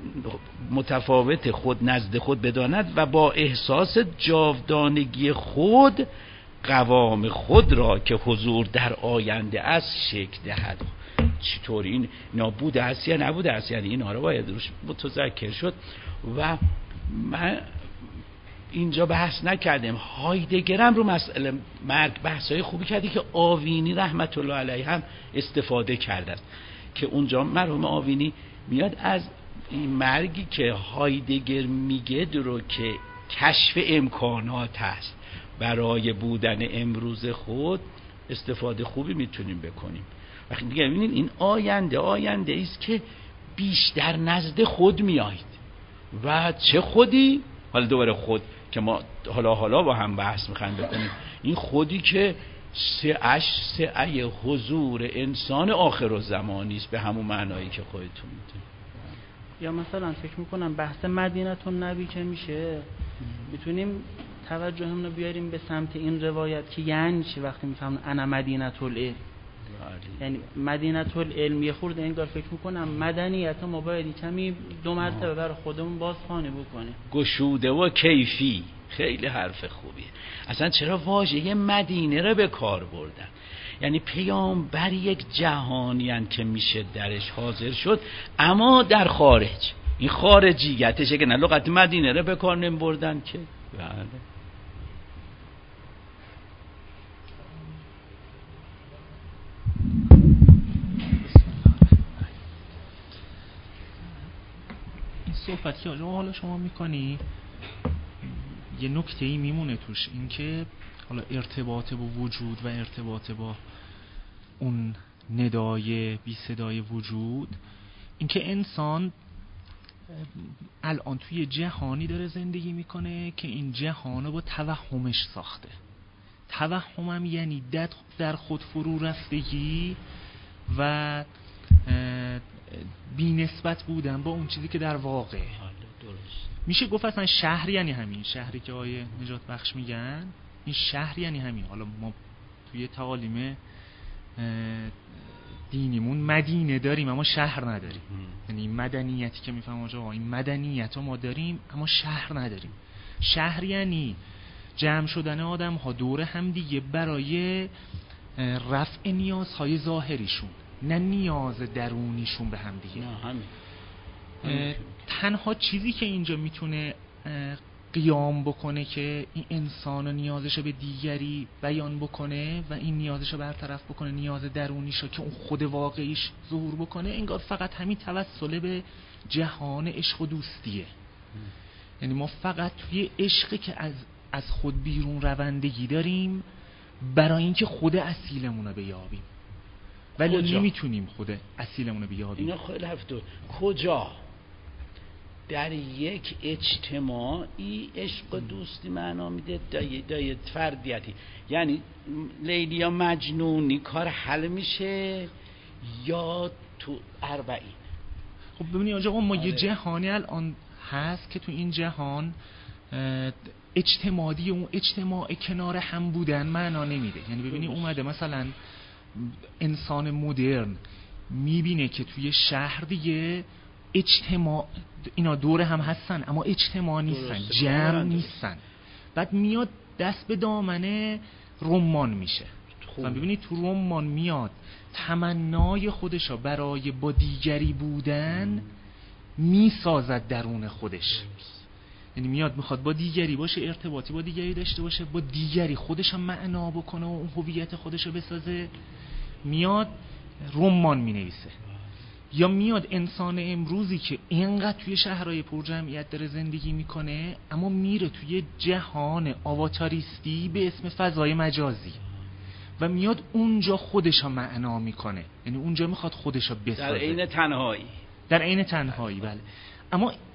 متفاوت خود نزد خود بداند و با احساس جاودانگی خود قوام خود را که حضور در آینده است شکل دهد. چطور این نابود است یا نبود است، یعنی این آره باید روش متذکر شد. و من اینجا بحث نکردیم، هایدگرم رو مسئله مرگ بحثای خوبی کردی که آوینی رحمت الله علیه هم استفاده کرده است، که اونجا مرحوم آوینی میاد از این مرگی که هایدگر میگه رو که کشف امکانات هست برای بودن امروز خود، استفاده خوبی میتونیم بکنیم. وقتی دیگه ببینید این آینده آینده است که بیشتر نزد خود میایید. و چه خودی؟ حالا دوباره خود که ما حالا حالا با هم بحث میخوایم بکنیم، این خودی که سعش سعی حضور انسان آخر الزمانی است، به همون معنایی که خودتون میدونید. یا مثلا فکر میکنم بحث مدینه النبی که میشه، میتونیم توجهمون رو بیاریم به سمت این روایت که یعنی چی وقتی میفهمن انا مدینه العلم، یعنی مدینه العلم. یه خورده انگار فکر میکنم مدنیت ما باید کمی دو مرتبه برای خودمون بازخوانی بکنیم. گشوده و کیفی، خیلی حرف خوبیه. اصلا چرا واژه مدینه رو به کار بردن؟ یعنی پیامبر یک جهانیان که میشه درش حاضر شد، اما در خارج، این خارجیتشه که نه لغت مدینه رو به کار نمیبردن که. بله صحبت که حالا شما میکنی یه نکته ای میمونه توش، این که حالا ارتباط با وجود و ارتباط با اون ندای بی صدای وجود، این که انسان الان توی جهانی داره زندگی میکنه که این جهانو با توهمش ساخته. توهمم یعنی در خود فرو رفتگی و بی نسبت بودن با اون چیزی که در واقع میشه گفت. اصلا شهر یعنی همین شهری که آیه نجات بخش میگن، این شهر یعنی همین. حالا ما توی تعالیم دینیمون مدینه داریم اما شهر نداریم، یعنی مدنیتی که میفهمم آقا این مدنیت رو ما داریم اما شهر نداریم. شهر یعنی جمع شدن آدم ها دور هم دیگه برای رفع نیازهای ظاهریشون، نه نیاز درونیشون به هم دیگه. نه همین. تنها چیزی که اینجا میتونه قیام بکنه که این انسان نیازشو به دیگری بیان بکنه و این نیازشو برطرف بکنه، نیاز درونیشو که اون خود واقعیش ظهور بکنه، انگار فقط همین توسل به جهان عشق و دوستیه. یعنی ما فقط توی عشقی که از از خود بیرون روندگی داریم برای اینکه خود اصیلمون رو بیابیم، ولی نمیتونیم خود اصیلمون رو بیابیم. اینا خیلی حرف تو کجا؟ در یک اجتماعی عشق و دوستی معنا میده، دای دای فردیتی، یعنی لیلی یا مجنونی کار حل میشه یا تو اربعین. خب ببینید آقا ما یه جهانی الان هست که تو این جهان اجتماعی اون اجتماع کنار هم بودن معنا نمیده. یعنی ببینید اومده مثلا انسان مدرن میبینه که توی شهر دیگه اجتماع اینا دور هم هستن اما اجتماع نیستن، جمع نیستن، بعد میاد دست به دامنه رمان میشه. مثلا ببینید تو رمان میاد تمنای خودشو برای با دیگری بودن میسازد درون خودش، یعنی میاد میخواد با دیگری باشه، ارتباطی با دیگری داشته باشه، با دیگری خودش هم معنا بکنه و اون هویت خودشو بسازه، میاد رمان مینویسه. یا میاد انسان امروزی که اینقدر توی شهرهای پر جمعیت داره زندگی میکنه اما میره توی جهان آواتاریستی به اسم فضای مجازی و میاد اونجا خودشو معنا میکنه، یعنی اونجا میخواد خودشو بسازه در عین تنهایی. در عین تنهایی بله. اما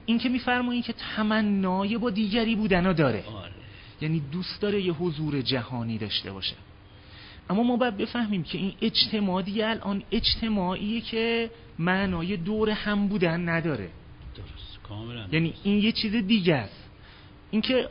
این که میفرمایین که تمنای با دیگری بودن رو داره، آره. یعنی دوست داره یه حضور جهانی داشته باشه. اما ما باید بفهمیم که این اجتماعی الان اجتماعیه که معنای دور هم بودن نداره. درست، کاملا. یعنی این یه چیز دیگه است. این که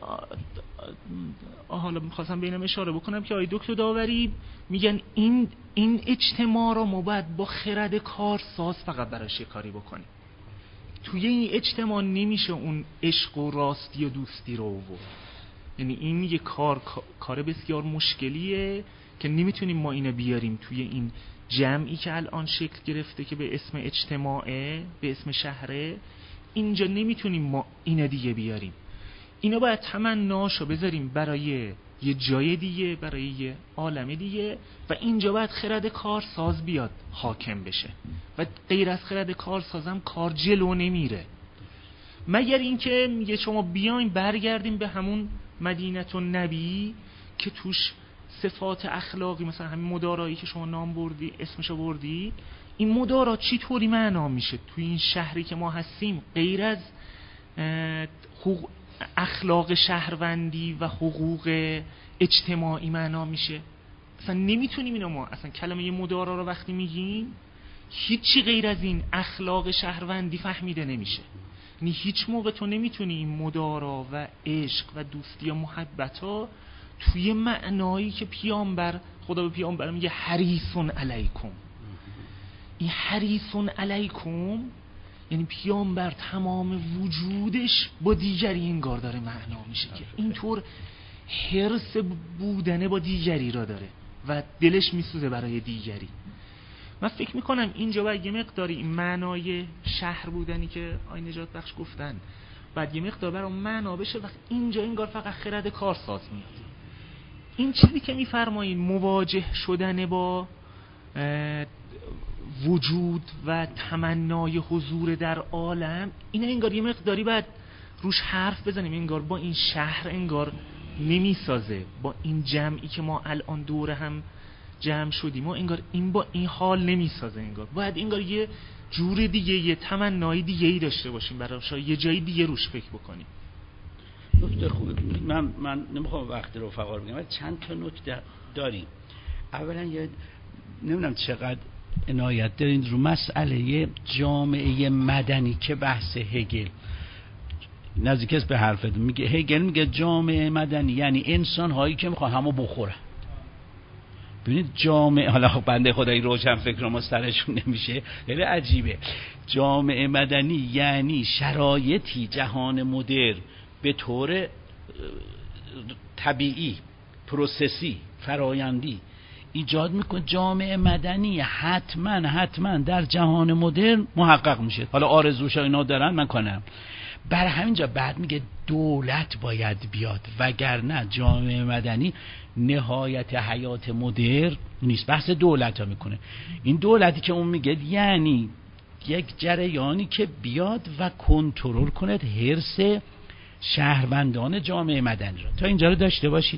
حالا می‌خواستم بینم اشاره بکنم که آقای دکتر داوری میگن این این اجتماع رو ما باید با خرد کارساز فقط براش کاری بکنیم. توی این اجتماع نمیشه اون عشق و راستی و دوستی رو آورد. یعنی این یه کار کار بسیار مشکلیه که نمیتونیم ما اینو بیاریم توی این جمعی که الان شکل گرفته که به اسم اجتماعه، به اسم شهره. اینجا نمیتونیم ما اینو دیگه بیاریم. اینو باید تمناشو بذاریم برای یه جای دیگه، برای یه عالم دیگه، و اینجا باید خرد کارساز بیاد حاکم بشه و غیر از خرد کارسازم کار جلو نمیره. مگر اینکه میگه شما بیاین برگردیم به همون مدینه النبی که توش صفات اخلاقی، مثلا همین مدارایی که شما نام بردی، اسمشو بردی، این مدارا چی طوری معنا میشه توی این شهری که ما هستیم غیر از حقوق اخلاق شهروندی و حقوق اجتماعی معنا میشه؟ اصلا نمیتونیم اینو، ما اصلا کلمه مدارا رو وقتی میگیم هیچی غیر از این اخلاق شهروندی فهمیده نمیشه. یعنی هیچ موقع تو نمیتونی این مدارا و عشق و دوستی و محبت ها توی معنایی که پیامبر خدا به پیامبر میگه حریصون علیکم، این حریصون علیکم یعنی پیامبر تمام وجودش با دیگری انگار داره معنا میشه که اینطور حرص بودنه با دیگری را داره و دلش میسوزه برای دیگری. من فکر میکنم اینجا باید یه مقداری این معنای شهر بودنی که آی نجات بخش گفتن باید یه مقدار برای معنا بشه و اینجا انگار فقط خرد کارساز میاد. این چیزی که میفرمایین مواجه شدن با وجود و تمنای حضور در عالم، این انگار یه مقداری باید روش حرف بزنیم. انگار با این شهر انگار نمیسازه، با این جمعی که ما الان دور هم جمع شدیم و انگار این با این حال نمیسازه. انگار باید انگار یه جور دیگه، یه تمنای دیگه ای داشته باشیم براش، یه جای دیگه روش فکر بکنیم. دکتر خوبه. من من نمیخوام وقت رو فقار بگم، ولی چند تا نکته داریم. اولا یه نمیدونم چقدر عنایت دارین رو مسئله جامعه مدنی که بحث هگل نزدیک است به حرفتون. میگه هگل میگه جامعه مدنی یعنی انسان هایی که میخوان همو بخورن. ببینید جامعه، حالا بنده خدایی روشن فکر ما سرشون نمیشه، خیلی عجیبه. جامعه مدنی یعنی شرایطی جهان مدرن به طور طبیعی، پروسسی، فرایندی ایجاد میکنه. جامعه مدنی حتما حتما در جهان مدرن محقق میشه. حالا آرزوش اینا دارن، من کنم. بر همینجا بعد میگه دولت باید بیاد، وگرنه جامعه مدنی نهایت حیات مدرن نیست. بحث دولت ها میکنه. این دولتی که اون میگه یعنی یک جریانی که بیاد و کنترل کنه حرص شهروندان جامعه مدنی را. تا اینجا رو داشته باشید.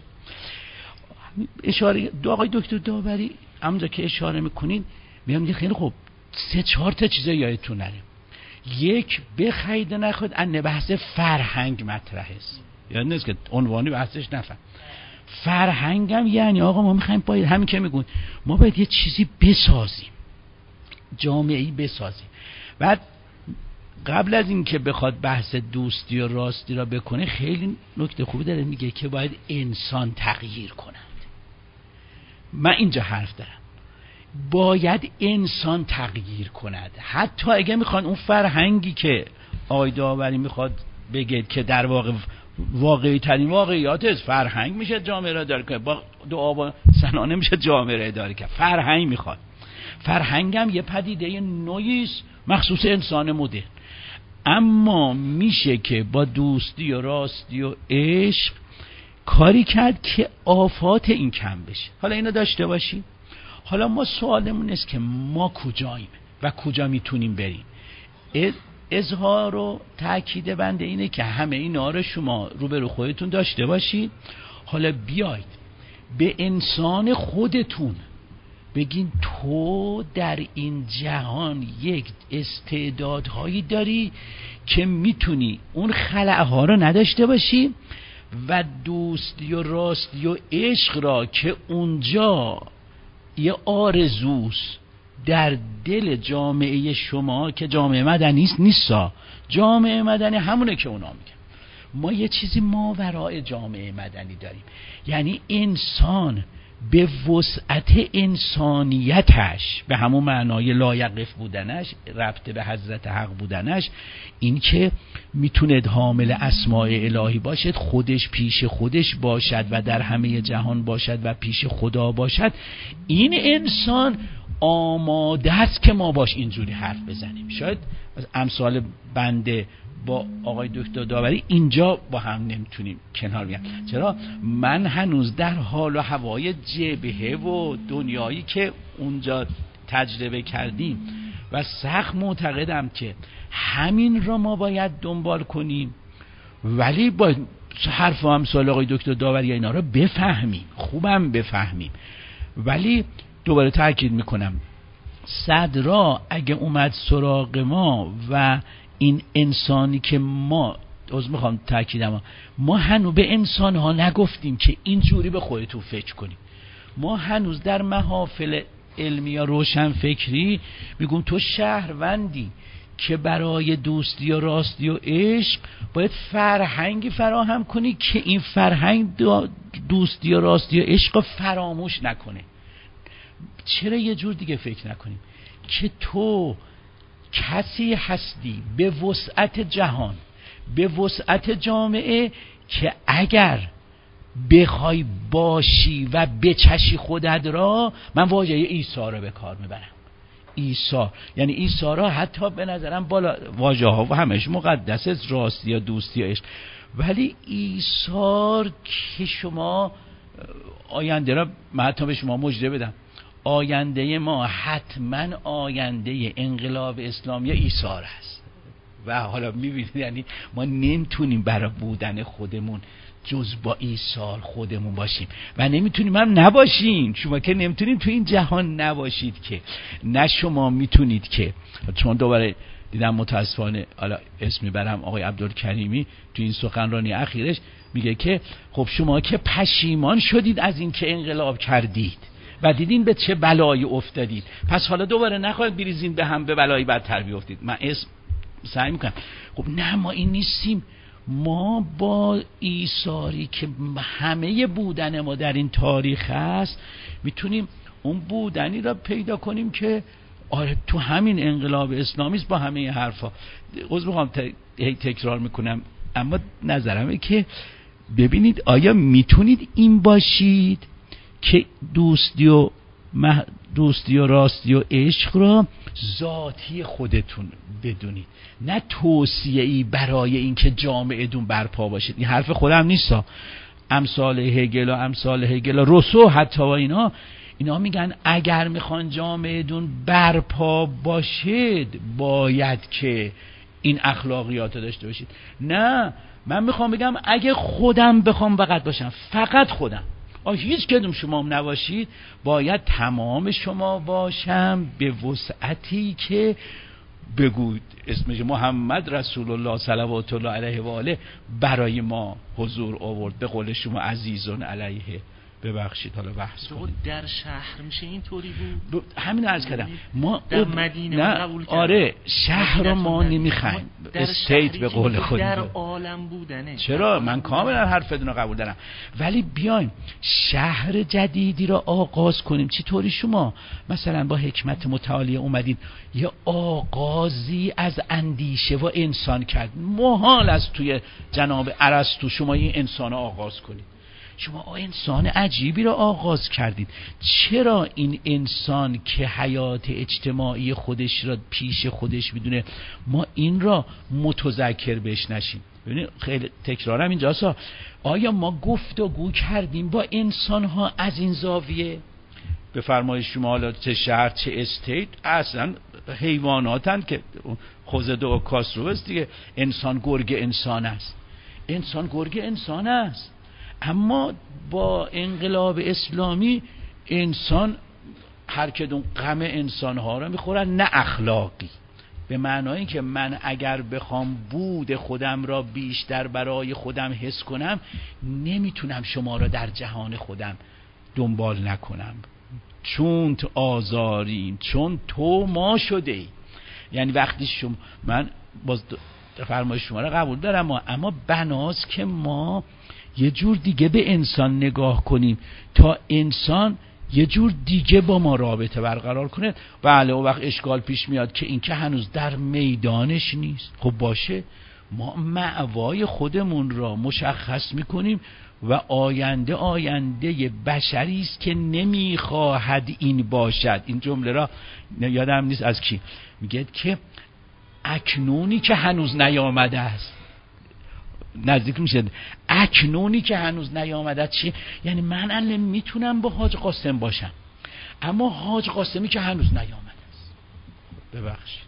اشاره دو آقای دکتر داوری همونجا که اشاره میکنین میگم میگه خیلی خوب، سه چهار تا چیزا یادتون نره. یک، بخرید و نخواهید ان بحث فرهنگ مطرح است. یاد نیست که عنوانی بحثش نفهم. فرهنگم یعنی آقا ما میخوایم باید همین که میگون ما باید یه چیزی بسازیم، جامعه‌ای بسازیم. بعد قبل از این که بخواد بحث دوستی و راستی را بکنه خیلی نکته خوبی داره، میگه که باید انسان تغییر کنند. من اینجا حرف دارم، باید انسان تغییر کند. حتی اگه میخوان اون فرهنگی که آقای داوری میخواد بگید که در واقع واقعی ترین واقعیات است، فرهنگ میشه جامعه را اداره کنه، با دعا و ثنا نمیشه جامعه را اداره کنه. فرهنگ میخواد. فرهنگ هم یه پدیده نوعی است مخصوص انسان مدرن. اما میشه که با دوستی و راستی و عشق کاری کرد که آفات این کم بشه. حالا اینو داشته باشیم. حالا ما سوالمون است که ما کجاییم و کجا میتونیم بریم. اظهار و تاکید بنده اینه که همه اینا رو شما روبرو خودتون داشته باشید. حالا بیاید به انسان خودتون بگین تو در این جهان یک استعدادهایی داری که میتونی اون خلأها رو نداشته باشی و دوستی و راستی و عشق را که اونجا یه آرزوست در دل جامعه شما که جامعه مدنی است نیستا. جامعه مدنی همونه که اونا میگن. ما یه چیزی ماورای جامعه مدنی داریم، یعنی انسان به وسعت انسانیتش، به همون معنای لایقف بودنش، ربط به حضرت حق بودنش، این که میتونه حامل اسماء الهی باشد، خودش پیش خودش باشد و در همه جهان باشد و پیش خدا باشد، این انسان آماده است که ما باش اینجوری حرف بزنیم. شاید امثال بنده با آقای دکتر داوری اینجا با هم نمیتونیم کنار بیام. چرا؟ من هنوز در حال و هوای جبهه و دنیایی که اونجا تجربه کردیم و سخت معتقدم که همین را ما باید دنبال کنیم، ولی با حرف و امثال آقای دکتر داوری اینا را بفهمیم، خوبم بفهمیم. ولی دوباره تاکید میکنم، صدرا اگه اومد سراغ ما و این انسانی که ما از میخوام تاکیدم، ما هنوز به انسان ها نگفتیم که اینجوری به خودتون فکر کنیم. ما هنوز در محافل علمی یا روشن فکری میگم تو شهروندی که برای دوستی و راستی و عشق باید فرهنگی فراهم کنی که این فرهنگ دوستی و راستی و عشق فراموش نکنه. چرا یه جور دیگه فکر نکنیم که تو کسی هستی به وسعت جهان، به وسعت جامعه، که اگر بخوای باشی و بچشی خودت را، من واژه عیسی رو به کار میبرم. عیسی یعنی عیسی را حتی به نظرم بالا واژه ها و همش مقدس است، راستی یا دوستی یا عشق، ولی عیسی که شما آینده را من حتی به شما مژده بدم، آینده ما حتما آینده انقلاب اسلامی عیسی است. و حالا میبینید یعنی ما نمیتونیم برای بودن خودمون جز با عیسی خودمون باشیم و نمیتونیم هم نباشیم. شما که نمیتونید تو این جهان نباشید که، نه شما میتونید که، چون دوباره دیدم متاسفانه حالا اسم میبرم آقای عبدالکریمی تو این سخنرانی اخیرش میگه که خب شما که پشیمان شدید از این که انقلاب کردید و دیدین به چه بلایی افتادید، پس حالا دوباره نخواهید بریزین به هم به بلایی بدتر بیافتید. من اسم سعی میکنم. خب نه، ما این نیستیم. ما با ایثاری که همه بودن ما در این تاریخ هست میتونیم اون بودنی را پیدا کنیم که آره تو همین انقلاب اسلامی است. با همه حرفا عذر میخوام تکرار میکنم، اما نظرمه که ببینید آیا میتونید این باشید که دوستی و مح... دوستی و راستی و عشق را ذاتی خودتون بدونید، نه توصیه‌ای برای اینکه جامعه‌تون برپا باشید. این حرف خودم نیستا، امثال هگل و امثال هگل و روسو حتی و اینا اینا میگن اگر میخوان جامعه‌تون برپا باشید باید که این اخلاقیات داشته باشید. نه، من میخوام بگم اگه خودم بخوام فقط باشم، فقط خودم، آه هیچ کدوم شما هم نباشید، باید تمام شما باشم به وسعتی که بگوید اسمش محمد رسول الله صلوات الله علیه و آله برای ما حضور آورد. به قول شما عزیزون علیه، ببخشید حالا بحث کنیم. در شهر میشه اینطوری بود؟ همین عرض کردم ما در مدینه نه قبول کردم. آره شهر رو ما نمیخوایم، استیت به قول خود در عالم بودنه. چرا؟ من کاملا حرفتون رو قبول دارم، ولی بیایم شهر جدیدی رو آغاز کنیم. چطوری شما مثلا با حکمت متعالی اومدین یه آغازی از اندیشه و انسان کرد؟ محال است توی جناب ارسطو شما این انسان رو آغاز کنید. شما انسان عجیبی را آغاز کردید. چرا این انسان که حیات اجتماعی خودش را پیش خودش میدونه ما این را متذکر بهش نشیم؟ ببینید خیلی تکرارم اینجاست، آیا ما گفتگو کردیم با انسان ها از این زاویه؟ به فرمایش شما حالا چه شهر چه استیت اصلا حیواناتن که خوزه و کاسرو است دیگه. انسان گرگ انسان است، انسان گرگ انسان است. اما با انقلاب اسلامی انسان هر کدوم غم انسانها رو میخورن، نه اخلاقی. به معنای که من اگر بخوام بود خودم را بیشتر برای خودم حس کنم، نمیتونم شما را در جهان خودم دنبال نکنم، چون تو آزارین، چون تو ما شده ای. یعنی وقتی شما، من باز فرمایش شما را قبول دارم، اما بناست که ما یه جور دیگه به انسان نگاه کنیم تا انسان یه جور دیگه با ما رابطه برقرار کنه. بله اون وقت اشکال پیش میاد که این که هنوز در میدانش نیست. خب باشه، ما مأوای خودمون را مشخص میکنیم و آینده آینده بشری است که نمیخواهد این باشد. این جمله را یادم نیست از کی میگه که اکنونی که هنوز نیامده است، نزدیک میشه اکنونی که هنوز نیامده چیه؟ یعنی من الان میتونم با حاج قاسم باشم، اما حاج قاسمی که هنوز نیامده است. ببخشید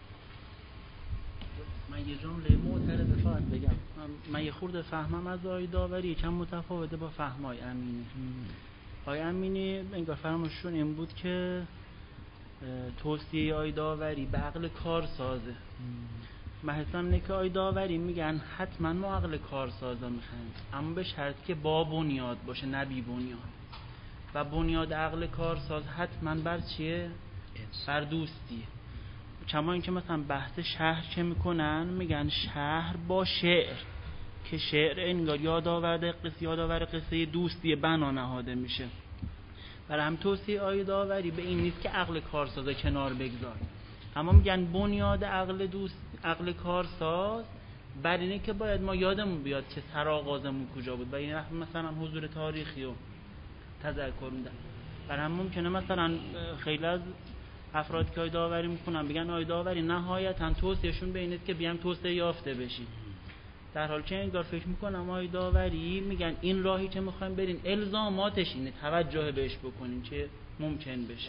من یه جمله معترض فقط بگم. من یه خورده فهمم از آقای داوری کم متفاوته با فهمای امینی. آقای امینی انگار فرمایششون این بود که توصیه آقای داوری به عقل کار سازه. من حسم اینه که آقای داوری میگن حتما ما عقل کارسازا میخوایم، اما به شرط که با بنیاد باشه، نه بی بنیاد. و بنیاد عقل کارساز حتما بر چیه؟ بر دوستیه. چما این که مثلا بحث شهر که میکنن، میگن شهر با شعر، که شعر انگار یادآور قصه یادآور قصه دوستی بنا نهاده میشه. برای هم توصیه آقای داوری به این نیست که عقل کارسازا کنار بگذار، اما میگن بنیاد عقل دوست، عقل کارساز بر اینه که باید ما یادمون بیاد که سرآغازمون کجا بود و این مثلا حضور تاریخی و تذکر میدن. برای هم ممکنه مثلا خیلی از افراد که آقای داوری میکنن بگن آقای داوری نهایتا توصیهشون به اینه که بیام توسعه یافته بشی، در حالی که انگار فکر میکنم آقای داوری میگن این راهی که میخوایم بریم الزاماتش اینه توجه بهش بکنیم که ممکن بشه.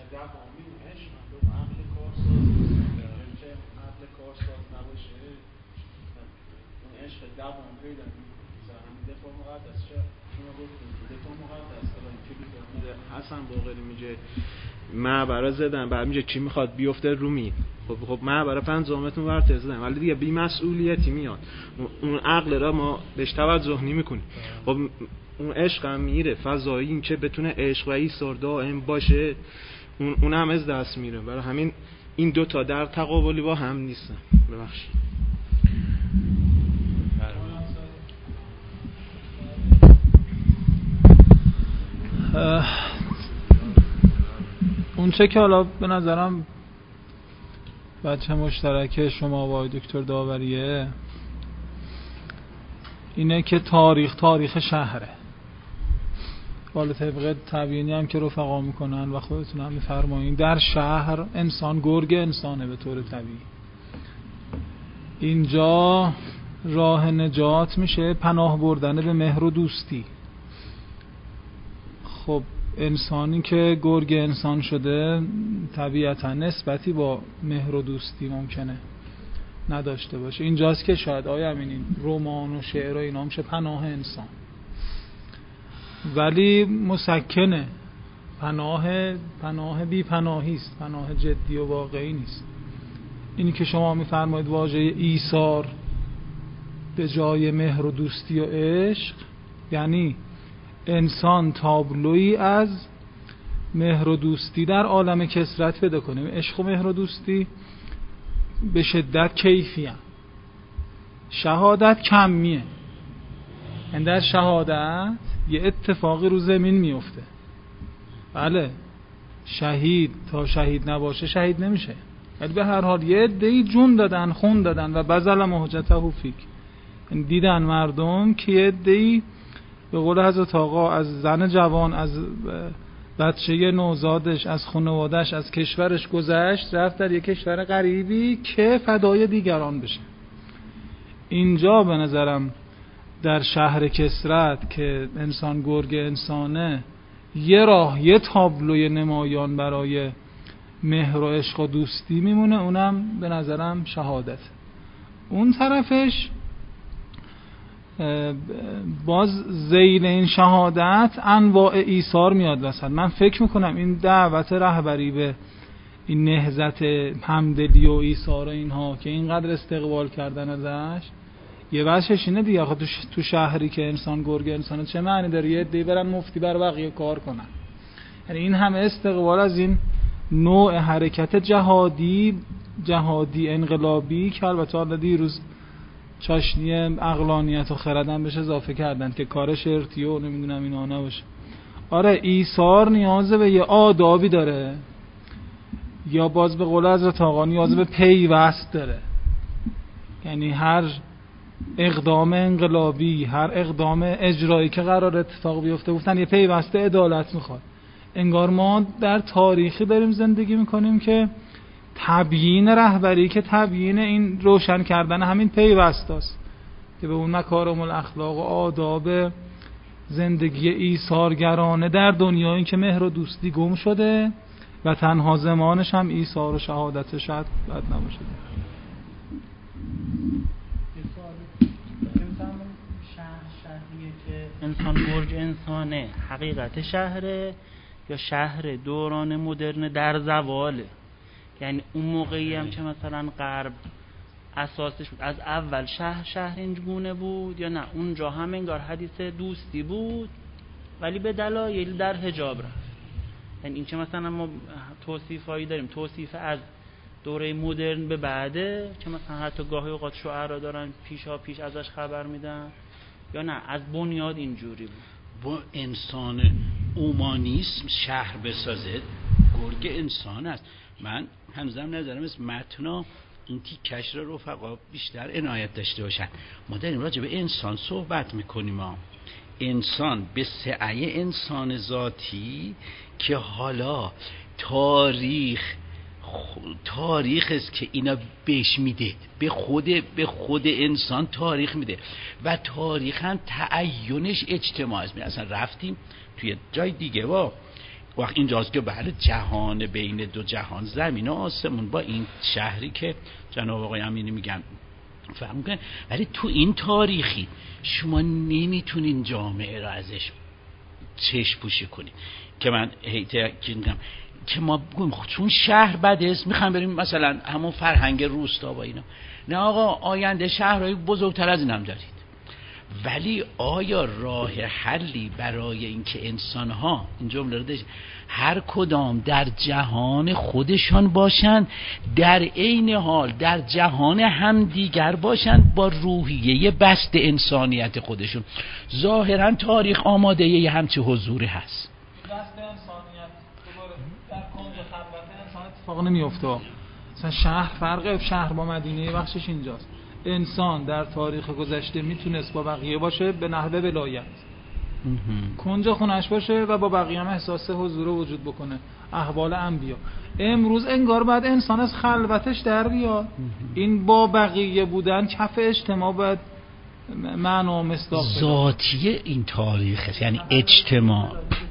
عشق دوام پیدا می‌کنه. دفاع مقدس چه شما گفتید دفاع مقدس الان که میگه حسن باقری میگه معبر زدن، بعد میگه کی میخواد بیفته رومی. خب خب معبر پنجمتون ورته زدن، ولی دیگه بی مسئولیتی میاد. اون عقل را ما بهش توجه نمی‌کنیم. خب اون عشق هم میره فضایی، این که بتونه عشق و ایثار دائم باشه، اون اون هم از دست میره. برای همین این دو تا در تقابلی با هم نیستن. ببخشید. اون چه که حالا به نظرم بچه مشترک شما و دکتر داوریه اینه که تاریخ تاریخ شهره. حالا طبق تبیینی هم که رفقا میکنن و خودتون هم میفرمایین، در شهر انسان گرگ انسانه به طور طبیعی. اینجا راه نجات میشه پناه بردن به مهر و دوستی. خب انسانی که گرگ انسان شده طبیعتا نسبتی با مهر و دوستی ممکنه نداشته باشه. اینجاست که شاید آیا همین رمان و شعر و اینا میشه پناه انسان، ولی مسکنه، پناه پناه بی پناهی است، پناه جدی و واقعی نیست. اینی که شما میفرمایید واژه ایثار به جای مهر و دوستی و عشق، یعنی انسان تابلویی از مهر و دوستی در عالم کثرت پیدا کنه. عشق و مهر و دوستی به شدت کیفی هم. شهادت کمیه. این در شهادت یه اتفاقی رو زمین میفته. بله شهید تا شهید نباشه شهید نمیشه، ولی به هر حال یه عده‌ای جون دادن، خون دادن و بذل مهجته فیک. یعنی دیدن مردم که یه عده‌ای به قول حضرت آقا از زن جوان، از بچه نوزادش، از خانواده‌اش، از کشورش گذشت رفت در یک کشور غریبی که فدای دیگران بشه. اینجا به نظرم در شهر کثرت که انسان گرگ انسانه، یه راه، یه تابلوی نمایان برای مهر و عشق و دوستی میمونه، اونم به نظرم شهادت. اون طرفش باز زیل این شهادت انواع ایثار میاد وسط. من فکر میکنم این دعوت رهبری به این نهضت همدلی و ایثار و اینها که اینقدر استقبال کردن ازش، یه وجهش اینه دیگه. آخه تو شهری که انسان گرگ انسانه چه معنی داره یه عده‌ای برن مفتی بر بقیه کار کنن؟ یعنی این همه استقبال از این نوع حرکت جهادی جهادی انقلابی که البته حالا دیروز چاشنی عقلانیت و خردن بهش اضافه کردن که کارش ارتیو و نمیدونم اینا نباشه. آره ایثار نیاز به یه آدابی داره، یا باز به قول حضرت آقا نیاز به پیوست داره. یعنی هر اقدام انقلابی، هر اقدام اجرایی که قرار اتفاق بیفته گفتن یه پیوسته عدالت میخواد. انگار ما در تاریخی داریم زندگی میکنیم که تبیین رهبری که تبیین این روشن کردن همین پیوست است که به اون مکارم الاخلاق و آداب زندگی ایثارگرانه در دنیایی که مهر و دوستی گم شده و تنها زمانش هم ایثار و شهادت شاید بد نباشه. شهر شهریه که انسان برج انسانه، حقیقت شهره یا شهر دوران مدرن در زواله؟ یعنی اون موقعی هم که مثلا غرب اساسش بود از اول شهر شهر اینجگونه بود، یا نه اونجا هم انگار حدیث دوستی بود ولی به دلایل در حجاب رفت؟ یعنی این که مثلا ما توصیفایی داریم، توصیف از دوره مدرن به بعده که مثلا حتی گاهی اوقات شعرا دارن پیشا پیش ازش خبر میدن، یا نه از بنیاد اینجوری بود؟ با انسان اومانیسم شهر بسازه گرگ انسان است. من هنوزم نظرم از متنا این تیکش رو رفقا بیشتر عنایت داشته باشن. ما داریم راجع به انسان صحبت میکنیم. ما انسان به سعی انسان ذاتی که حالا تاریخ تاریخ است که اینا بهش میده، به خود به خود انسان تاریخ میده و تاریخ هم تعینش اجتماع است. اصلا رفتیم توی جای دیگه با وقت اینجاست که بله جهان بین دو جهان زمین و آسمون با این شهری که جناب آقای امینی میگن فهم میکنن، ولی تو این تاریخی شما نمیتونین جامعه را ازش چشم پوشی کنید که من هیته که میگم که ما بگویم چون شهر بده است میخوام بریم مثلا همون فرهنگ روستا با اینا. نه آقا، آینده شهرهای بزرگتر از این هم دارید، ولی آیا راه حلی برای اینکه انسان‌ها این جمله رو داشت هر کدام در جهان خودشان باشند در عین حال در جهان همدیگر باشند با روحیه بست انسانیت خودشون؟ ظاهرا تاریخ آماده یه همچه حضوری هست. بست انسانیت دوباره در کنج خلوت انسان اتفاق نمیفته. مثلا شهر فرق شهر با مدینه بخشش اینجاست. انسان در تاریخ گذشته میتونست با بقیه باشه به نحوه ولایت، کنج خونش باشه و با بقیه هم احساس حضور وجود بکنه، احوال انبیا. امروز انگار بعد انسان از خلوتش در بیاد. این با بقیه بودن کف اجتماع باید معنا و مصداق ذاتی این تاریخ است، یعنی اجتماع.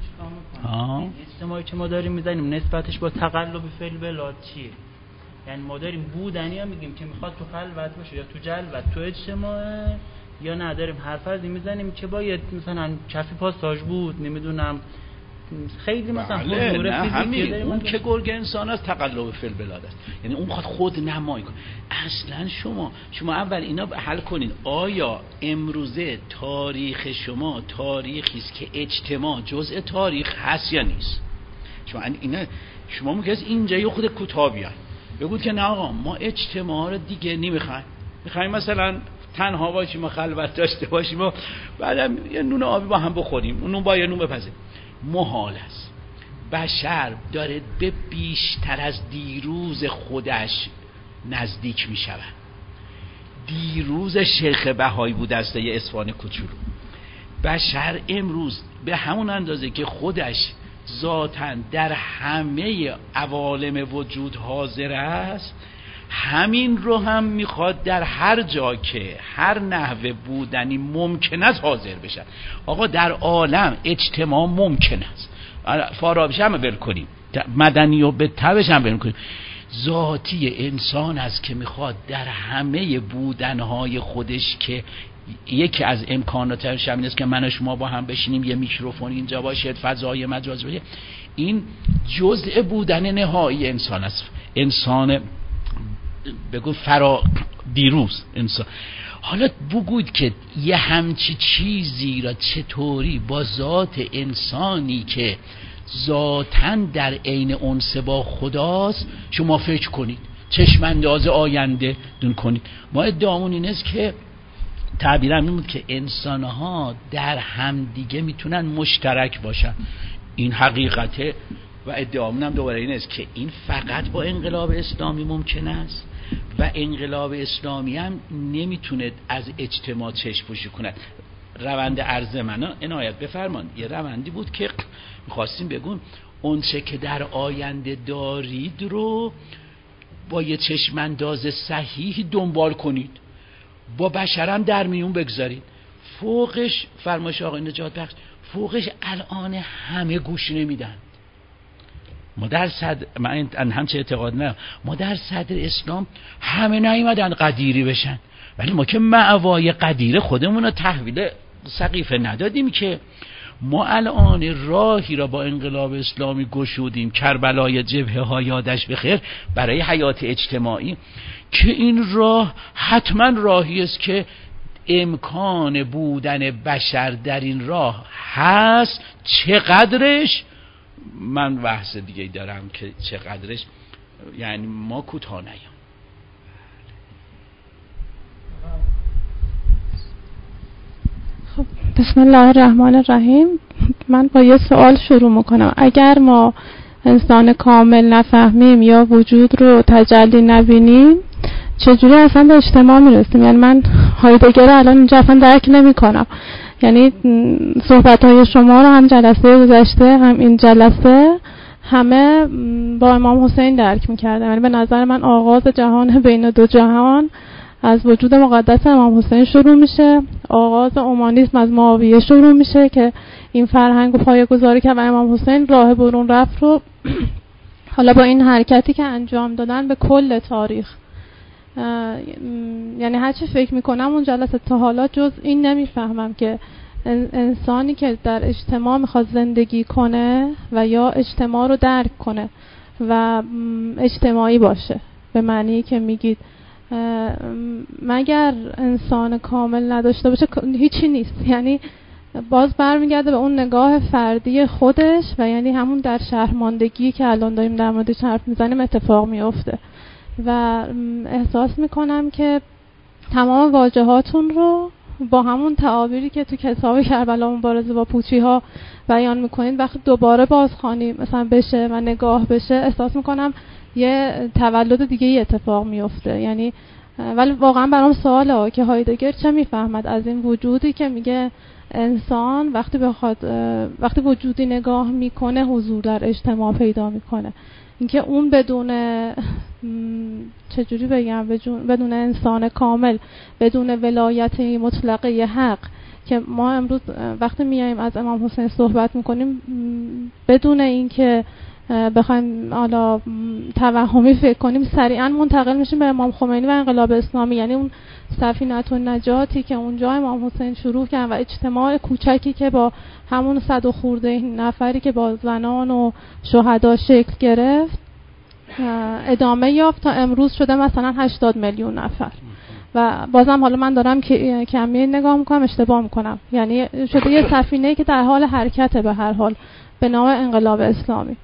ها اجتماعی که ما داریم میزنیم نسبتش با تقلب فعل بلاد چیه؟ یعنی ما داریم بودنی هم میگیم که میخواد تو خلوت باشه یا تو جلوت تو اجتماع، یا نداریم حرف از این میزنیم که باید مثلا کفی پاساژ بود نمیدونم خیلی مثلا حضور فیزیکی اون که گرگ انسان است تقلب فی البلاد است. یعنی اون میخواد خود نمایی کنه. اصلا شما شما اول اینا حل کنین. آیا امروزه تاریخ شما تاریخی است که اجتماع جزء تاریخ هست یا نیست؟ شما اینا شما میگید اینجا یه خود کوتاه بیاین بگید که نه آقا ما اجتماع رو دیگه نمیخوایم، میخوایم مثلا تنها باشیم و خلوت داشته باشیم و بعدم یه نون آبی با هم بخوریم، اون با یه نون بپزیم. محال است. بشر داره به بیشتر از دیروز خودش نزدیک می شود. دیروز شیخ بهایی بود از یه اصفهان کوچولو. بشر امروز به همون اندازه که خودش ذاتاً در همه عوالم وجود حاضر است، همین رو هم میخواد در هر جا که هر نحوه بودنی ممکن است حاضر بشن. آقا در عالم اجتماع ممکن است، فارابیش هم ول کنیم، مدنی و به تبش هم ول کنیم. ذاتی انسان است که میخواد در همه بودنهای خودش که یکی از امکاناتش همین است که من و شما با هم بشینیم، یه میکروفون اینجا باشه، فضای مجازی باشه. این جزء بودن نهایی انسان است. انسان بگو فرا دیروز انسان. حالا بگوید که یه همچی چیزی را چطوری با ذات انسانی که ذاتاً در عین انس با خداست شما فکر کنید، چشم انداز آینده دون کنید. ما ادعامون این است که تعبیرم این بود که انسانها در همدیگه میتونن مشترک باشن. این حقیقته و ادعامون هم دوباره این است که این فقط با انقلاب اسلامی ممکن است و انقلاب اسلامی هم نمیتونه از اجتماع چشم پوشی کند. روند عرض من عنایت بفرمان یه روندی بود که میخواستیم بگون اون چه که در آینده دارید رو با یه چشمانداز صحیح دنبال کنید، با بشرم در میون بگذارید. فوقش فرمایش آقای نجات بخش، فوقش الان همه گوش نمیدن. ما در صدر من همچه اعتقاد نه ما در صدر اسلام همه نیومدن قدیری بشن، ولی ما که معوای قدیر خودمون رو تحویل سقیفه ندادیم که ما الان راهی را با انقلاب اسلامی گشودیم، کربلای جبهه ها یادش بخیر، برای حیات اجتماعی، که این راه حتما راهی است که امکان بودن بشر در این راه هست. چقدرش من بحث دیگه دارم که چقدرش، یعنی ما کوتاه نیام. خب بسم الله الرحمن الرحیم. من با یه سوال شروع میکنم. اگر ما انسان کامل نفهمیم یا وجود رو تجلی نبینیم چجوری اصلا به اجتماع میرسیم؟ یعنی من هایدگر رو الان اینجا اصلا درک نمی کنم. یعنی صحبت های شما رو هم جلسه گذشته هم این جلسه همه با امام حسین درک میکردم. یعنی به نظر من آغاز جهان بین دو جهان از وجود مقدس امام حسین شروع میشه، آغاز اومانیسم از معاویه شروع میشه که این فرهنگ و پایه‌گذاری که امام حسین راه برون رفت رو حالا با این حرکتی که انجام دادن به کل تاریخ. یعنی هرچی فکر میکنم اون جلسه تا حالا جز این نمیفهمم که انسانی که در اجتماع میخواد زندگی کنه و یا اجتماع رو درک کنه و اجتماعی باشه به معنی که میگید مگر انسان کامل نداشته باشه هیچی نیست. یعنی باز برمیگرده به اون نگاه فردی خودش و یعنی همون در شهرماندگی که الان داریم در موردش حرف میزنیم اتفاق میفته و احساس میکنم که تمام واجهاتون رو با همون تعابیری که تو کتاب کربلا مبارزه با پوچی ها بیان میکنید وقتی دوباره بازخوانی مثلا بشه و نگاه بشه احساس میکنم یه تولد دیگه ای اتفاق میفته. یعنی ولی واقعا برام سواله که هایدگر چه میفهمد از این وجودی که میگه انسان وقتی بخواد وقتی وجودی نگاه میکنه حضور در اجتماع پیدا میکنه. اینکه اون بدون چجوری بگم بدون انسان کامل، بدون ولایت مطلقه حق که ما امروز وقتی میایم از امام حسین صحبت میکنیم بدون اینکه بخوایم حالا توهمی فکر کنیم سریعا منتقل میشیم به امام خمینی و انقلاب اسلامی. یعنی اون سفینه النجاتی که اونجا امام حسین شروع کرد و اجتماع کوچکی که با همون صد و خورده نفری که با زنان و شهدا شکل گرفت ادامه یافت تا امروز شده مثلا هشتاد میلیون نفر و بازم حالا من دارم که کمیه نگاه میکنم اشتباه میکنم. یعنی شده یه سفینه که در حال حرکته به هر حال به نام انقلاب اسلامی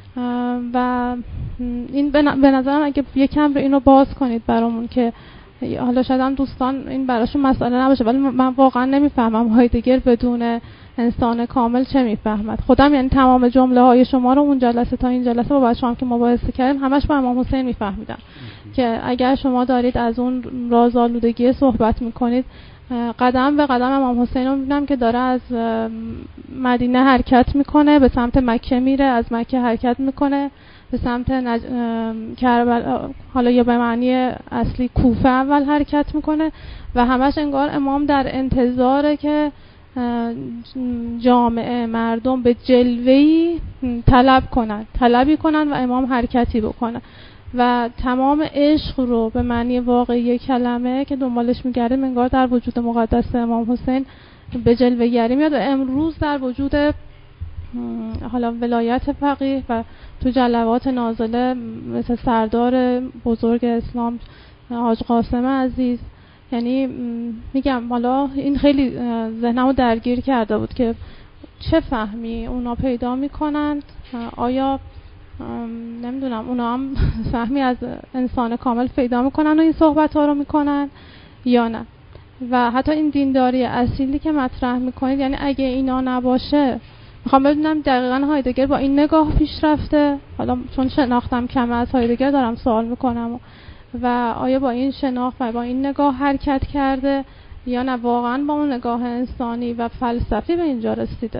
و این به نظرم اگه یکم رو اینو باز کنید برامون که حالا شاید هم دوستان این براشون مسئله نباشه ولی من واقعا نمیفهمم هایدگر بدون انسان کامل چه میفهمد. خودم یعنی تمام جمله های شما رو اون جلسه تا این جلسه با بچه‌ام که مباحثه کردیم همش با امام حسین میفهمیدم که اگر شما دارید از اون رازآلودگی صحبت میکنید قدم به قدم امام حسین رو میبینم که داره از مدینه حرکت میکنه به سمت مکه میره، از مکه حرکت میکنه به سمت نج... کربلا حالا یا به معنی اصلی کوفه اول حرکت میکنه و همش انگار امام در انتظاره که جامعه مردم به جلوه‌ای طلب کنن طلبی کنن و امام حرکتی بکنه و تمام عشق رو به معنی واقعی کلمه که دنبالش میگرده منگار در وجود مقدس امام حسین به جلوه گری میاد و امروز در وجود حالا ولایت فقیه و تو جلوات نازله مثل سردار بزرگ اسلام حاج قاسم عزیز، یعنی میگم حالا این خیلی ذهنمو درگیر کرده بود که چه فهمی اونا پیدا میکنند، آیا نمیدونم اونا هم فهمی از انسان کامل پیدا میکنن و این صحبت ها رو میکنن یا نه. و حتی این دینداری اصیلی که مطرح میکنید، یعنی اگه اینا نباشه، میخوام بدونم دقیقاً هایدگر با این نگاه پیش رفته، حالا چون شناختم کم از هایدگر دارم سوال میکنم، و آیا با این شناخت و با این نگاه حرکت کرده یا نه واقعاً با اون نگاه انسانی و فلسفی به اینجا رسیده؟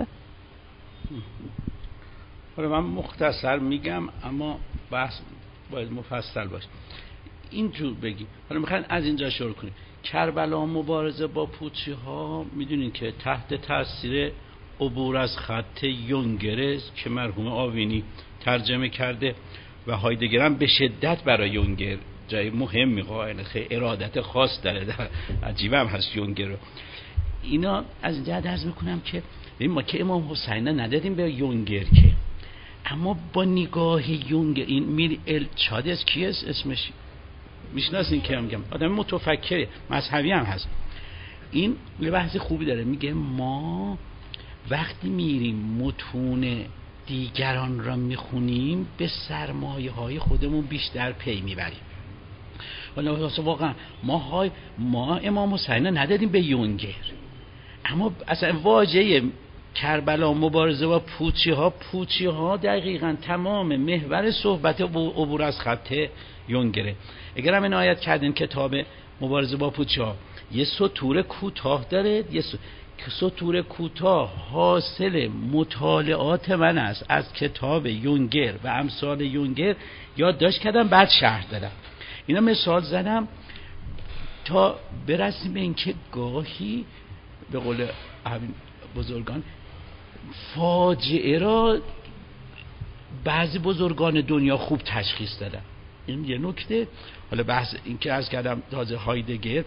حالا من مختصر میگم اما بحث باید مفصل باشه. اینجور بگیم، حالا میخواین از اینجا شروع کنیم. کربلا مبارزه با پوچی ها میدونین که تحت تاثیر عبور از خط یونگرز که مرحوم آوینی ترجمه کرده و هایدگر هم به شدت برای یونگر جای مهمی قائل، خیلی ارادت خاص داره، عجیب هم هست یونگر رو. اینا از اینجا عرض میکنم که ما که امام حسین ندادیم به یونگر که، اما با نگاه یونگر این میر ال چادس کیست اسمش میشناسین که میگم آدم متفکره مذهبی هم هست. این یه بحث خوبی داره، میگه ما وقتی میریم متون دیگران را میخونیم به سرمایه های خودمون بیشتر پی میبریم. ولی واقعا ما های ما امام حسین ندادیم به یونگر، اما اصلا واژه کربلا مبارزه با پوچی ها پوچی ها دقیقاً تمام محور صحبت عبور از خط یونگره. اگر هم عنایت کردین کتاب مبارزه با پوچی ها یه سطور کوتاه داره، یه سطور کوتاه حاصل مطالعات من است از کتاب یونگر و امثال یونگر، یادداشت کردم بعد شرح دادم. اینا مثال زدم تا برسیم به این که گاهی به قول همین بزرگان فاجعه را بعضی بزرگان دنیا خوب تشخیص دادن. این یه نکته. حالا بحث این که عرض کردم تازه هایدگر،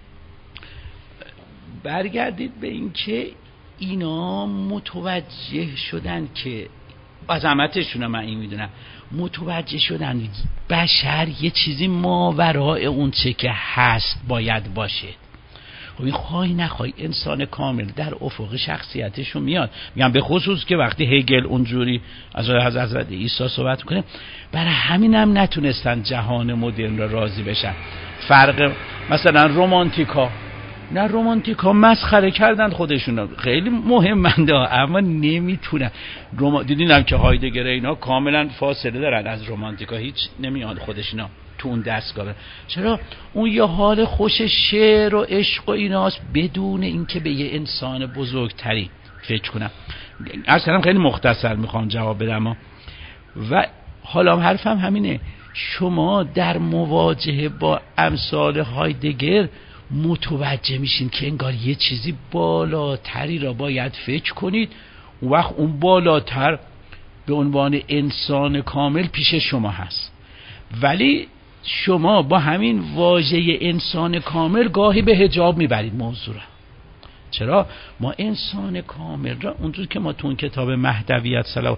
برگردید به این که اینا متوجه شدن که عظمتشون من این میدونم متوجه شدن بشر یه چیزی ماورای اون چه که هست باید باشه. خب این خواهی نخواهی انسان کامل در افق شخصیتشون میاد. میگم به خصوص که وقتی هگل اونجوری از حضرت عیسی صحبت کنه، برای همین هم نتونستن جهان مدرن را راضی بشن. فرق مثلا رومانتیکا، نه رومانتیکا مسخره کردن خودشون، خیلی مهمنده اما نمیتونن. روما... دیدینم که هایدگر اینا کاملا فاصله دارن از رومانتیکا، هیچ نمیاد خودشونا تو اون دستگاه. چرا؟ اون یه حال خوش شعر و عشق و ایناست بدون اینکه به یه انسان بزرگتری فکر کنم. اصلا خیلی مختصر میخوام جواب بدم. و حالا حرفم همینه، شما در مواجهه با امثال هایدگر متوجه میشین که انگار یه چیزی بالاتری را باید فکر کنید. اون وقت اون بالاتر به عنوان انسان کامل پیش شما هست، ولی شما با همین واژه انسان کامل گاهی به حجاب میبرید موضوع را. چرا؟ ما انسان کامل را اونجور که ما تو اون کتاب مهدویت صلاح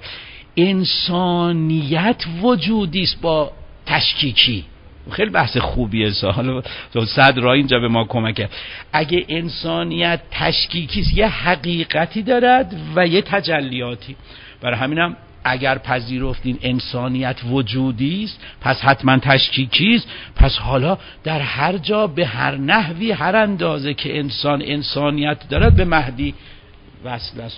انسانیت وجودی است با تشکیکی، خیلی بحث خوبیه. حالا صد را اینجا به ما کمک کرد. اگه انسانیت تشکیکی است، یه حقیقتی دارد و یه تجلیاتی. برای همینم اگر پذیرفتین انسانیت وجودی است پس حتما تشکیکی است، پس حالا در هر جا به هر نحوی هر اندازه که انسان انسانیت دارد به مهدی وصل است.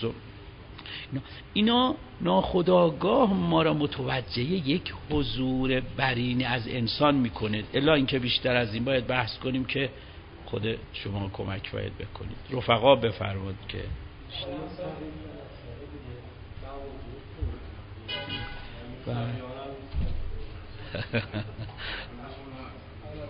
اینا ناخودآگاه ما را متوجه یک حضور برینی از انسان میکنه. الا اینکه بیشتر از این باید بحث کنیم که خود شما کمک باید بکنید. رفقا بفرمایید که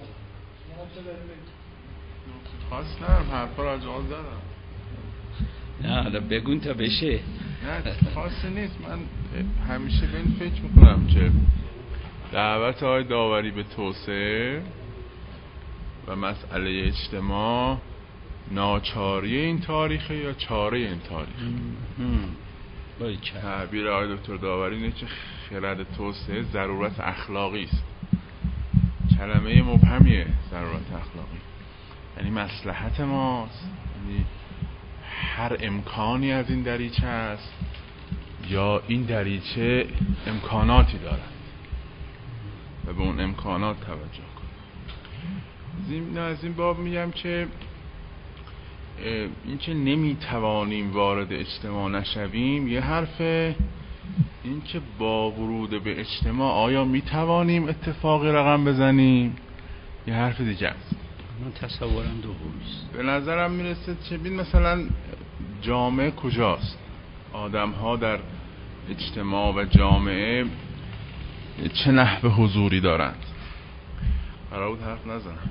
خواست نرم حرفا را جواب دارم. نه حالا بگون تا بشه. نه خاصی نیست. من همیشه به این فکر میکنم که دعوت های داوری به توسعه و مسئله اجتماع ناچاری این تاریخه یا چاره این تاریخ. تعبیر آقای دکتر داوری اینه که خرد توسعه ضرورت اخلاقی است. کلمه مبهمیه ضرورت اخلاقی، یعنی مصلحت ماست، یعنی هر امکانی از این دریچه است یا این دریچه امکاناتی دارد و به اون امکانات توجه کنیم. از این باب میگم که این که نمیتوانیم وارد اجتماع نشویم یه حرفه، این که با ورود به اجتماع آیا میتوانیم اتفاقی رقم بزنیم یه حرف دیگه است. من تصورم دومیست. به نظرم میرسه چه بین مثلا جامعه کجاست، آدم ها در اجتماع و جامعه چه نحو حضوری دارند. قرار بود حرف نزنم.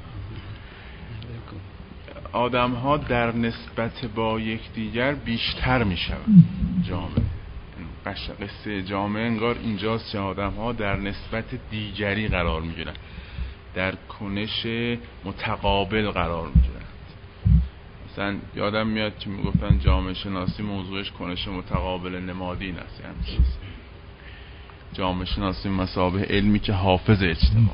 آدم ها در نسبت با یکدیگر بیشتر میشوند. جامعه قصه جامعه انگار اینجاست که آدم ها در نسبت دیگری قرار میگیرن، در کنش متقابل قرار میگیرن. مثلا یادم میاد که میگفتن جامعه شناسی موضوعش کنش متقابل نمادین است، یعنی چیز جامعه شناسی مثابه علمی که حافظ اجتماع.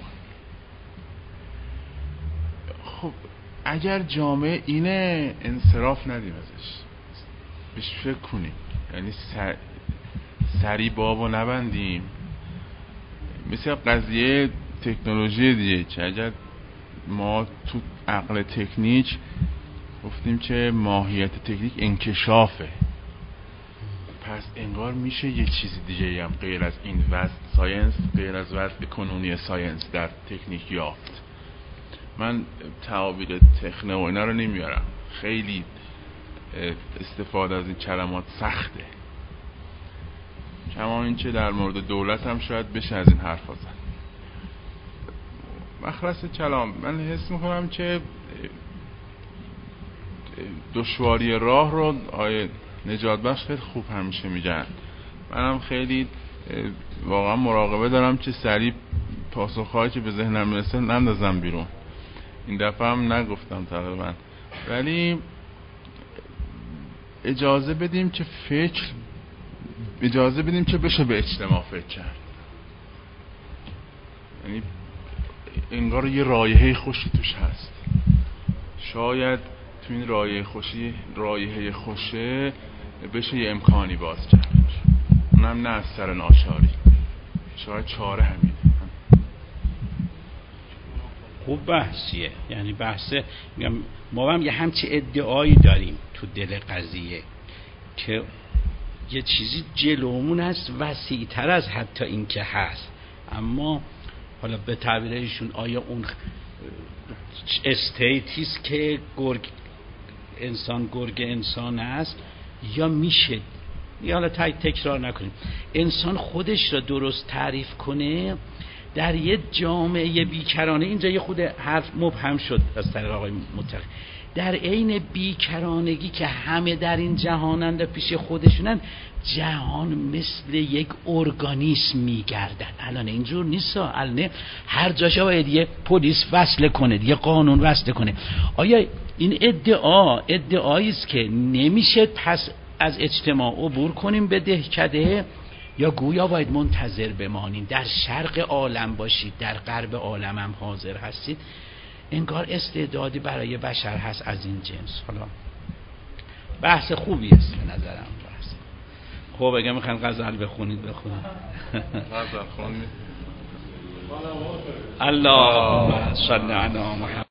خب اگر جامعه اینه انصراف ندیم ازش، بهش فکر کنیم، یعنی سر سری بابو نبندیم. مثل قضیه تکنولوژی دیگه که اگر ما تو عقل تکنیک گفتیم که ماهیت تکنیک انکشافه، پس انگار میشه یه چیز دیگه هم غیر از این وضع ساینس، غیر از وضع کنونی ساینس در تکنیک یافت. من تعابیر تکنه و اینا رو نمیارم، خیلی استفاده از این کلمات سخته، کما این که در مورد دولت هم شاید بشه از این حرف ها زد. مخلص کلام، من حس میکنم که دشواری راه رو آیه نجات بخش خیلی خوب همیشه میگن. منم خیلی واقعا مراقبه دارم که سریع پاسخهایی که به ذهنم میرسه نندازم بیرون. این دفعه هم نگفتم تقریبا، ولی اجازه بدیم که فکر اجازه بدیم که بشه به اجتماع فکر کرد. یعنی انگار یه رایحه خوشی توش هست، شاید تو این رایحه خوشی رایحه خوشه بشه یه امکانی باز کرد، اونم نه از سر ناچاری، شاید چاره همینه. خوب بحثیه، یعنی بحثه میگم ما هم یه همچی ادعایی داریم تو دل قضیه که یه چیزی جلومون هست وسیع‌تر از حتی این که هست، اما حالا به تعبیر ایشون آیا اون استیتیست که گرگ انسان گرگ انسان است یا میشه یا حالا تکرار نکنیم انسان خودش را درست تعریف کنه در یه جامعه بیکرانه. اینجا یه خود حرف مبهم شد از طریق آقای متقی، در عین بیکرانگی که همه در این جهانند پیش خودشونن، جهان مثل یک ارگانیسم میگردن. الان اینجور نیست، الان هر جاشا باید یه پلیس وصله کنه، یه قانون وصله کنه. آیا این ادعا ادعایی است که نمیشه پس از اجتماع عبور کنیم به دهکده، یا گویا باید منتظر بمانیم در شرق عالم باشید در غرب عالم هم حاضر هستید؟ انگار استعدادی برای بشر هست از این جنس. حالا بحث خوبی است به نظرم. بحث خب اگه میخواین غزل بخونید بخونید. غزل خونید. اللهم صل علی محمد.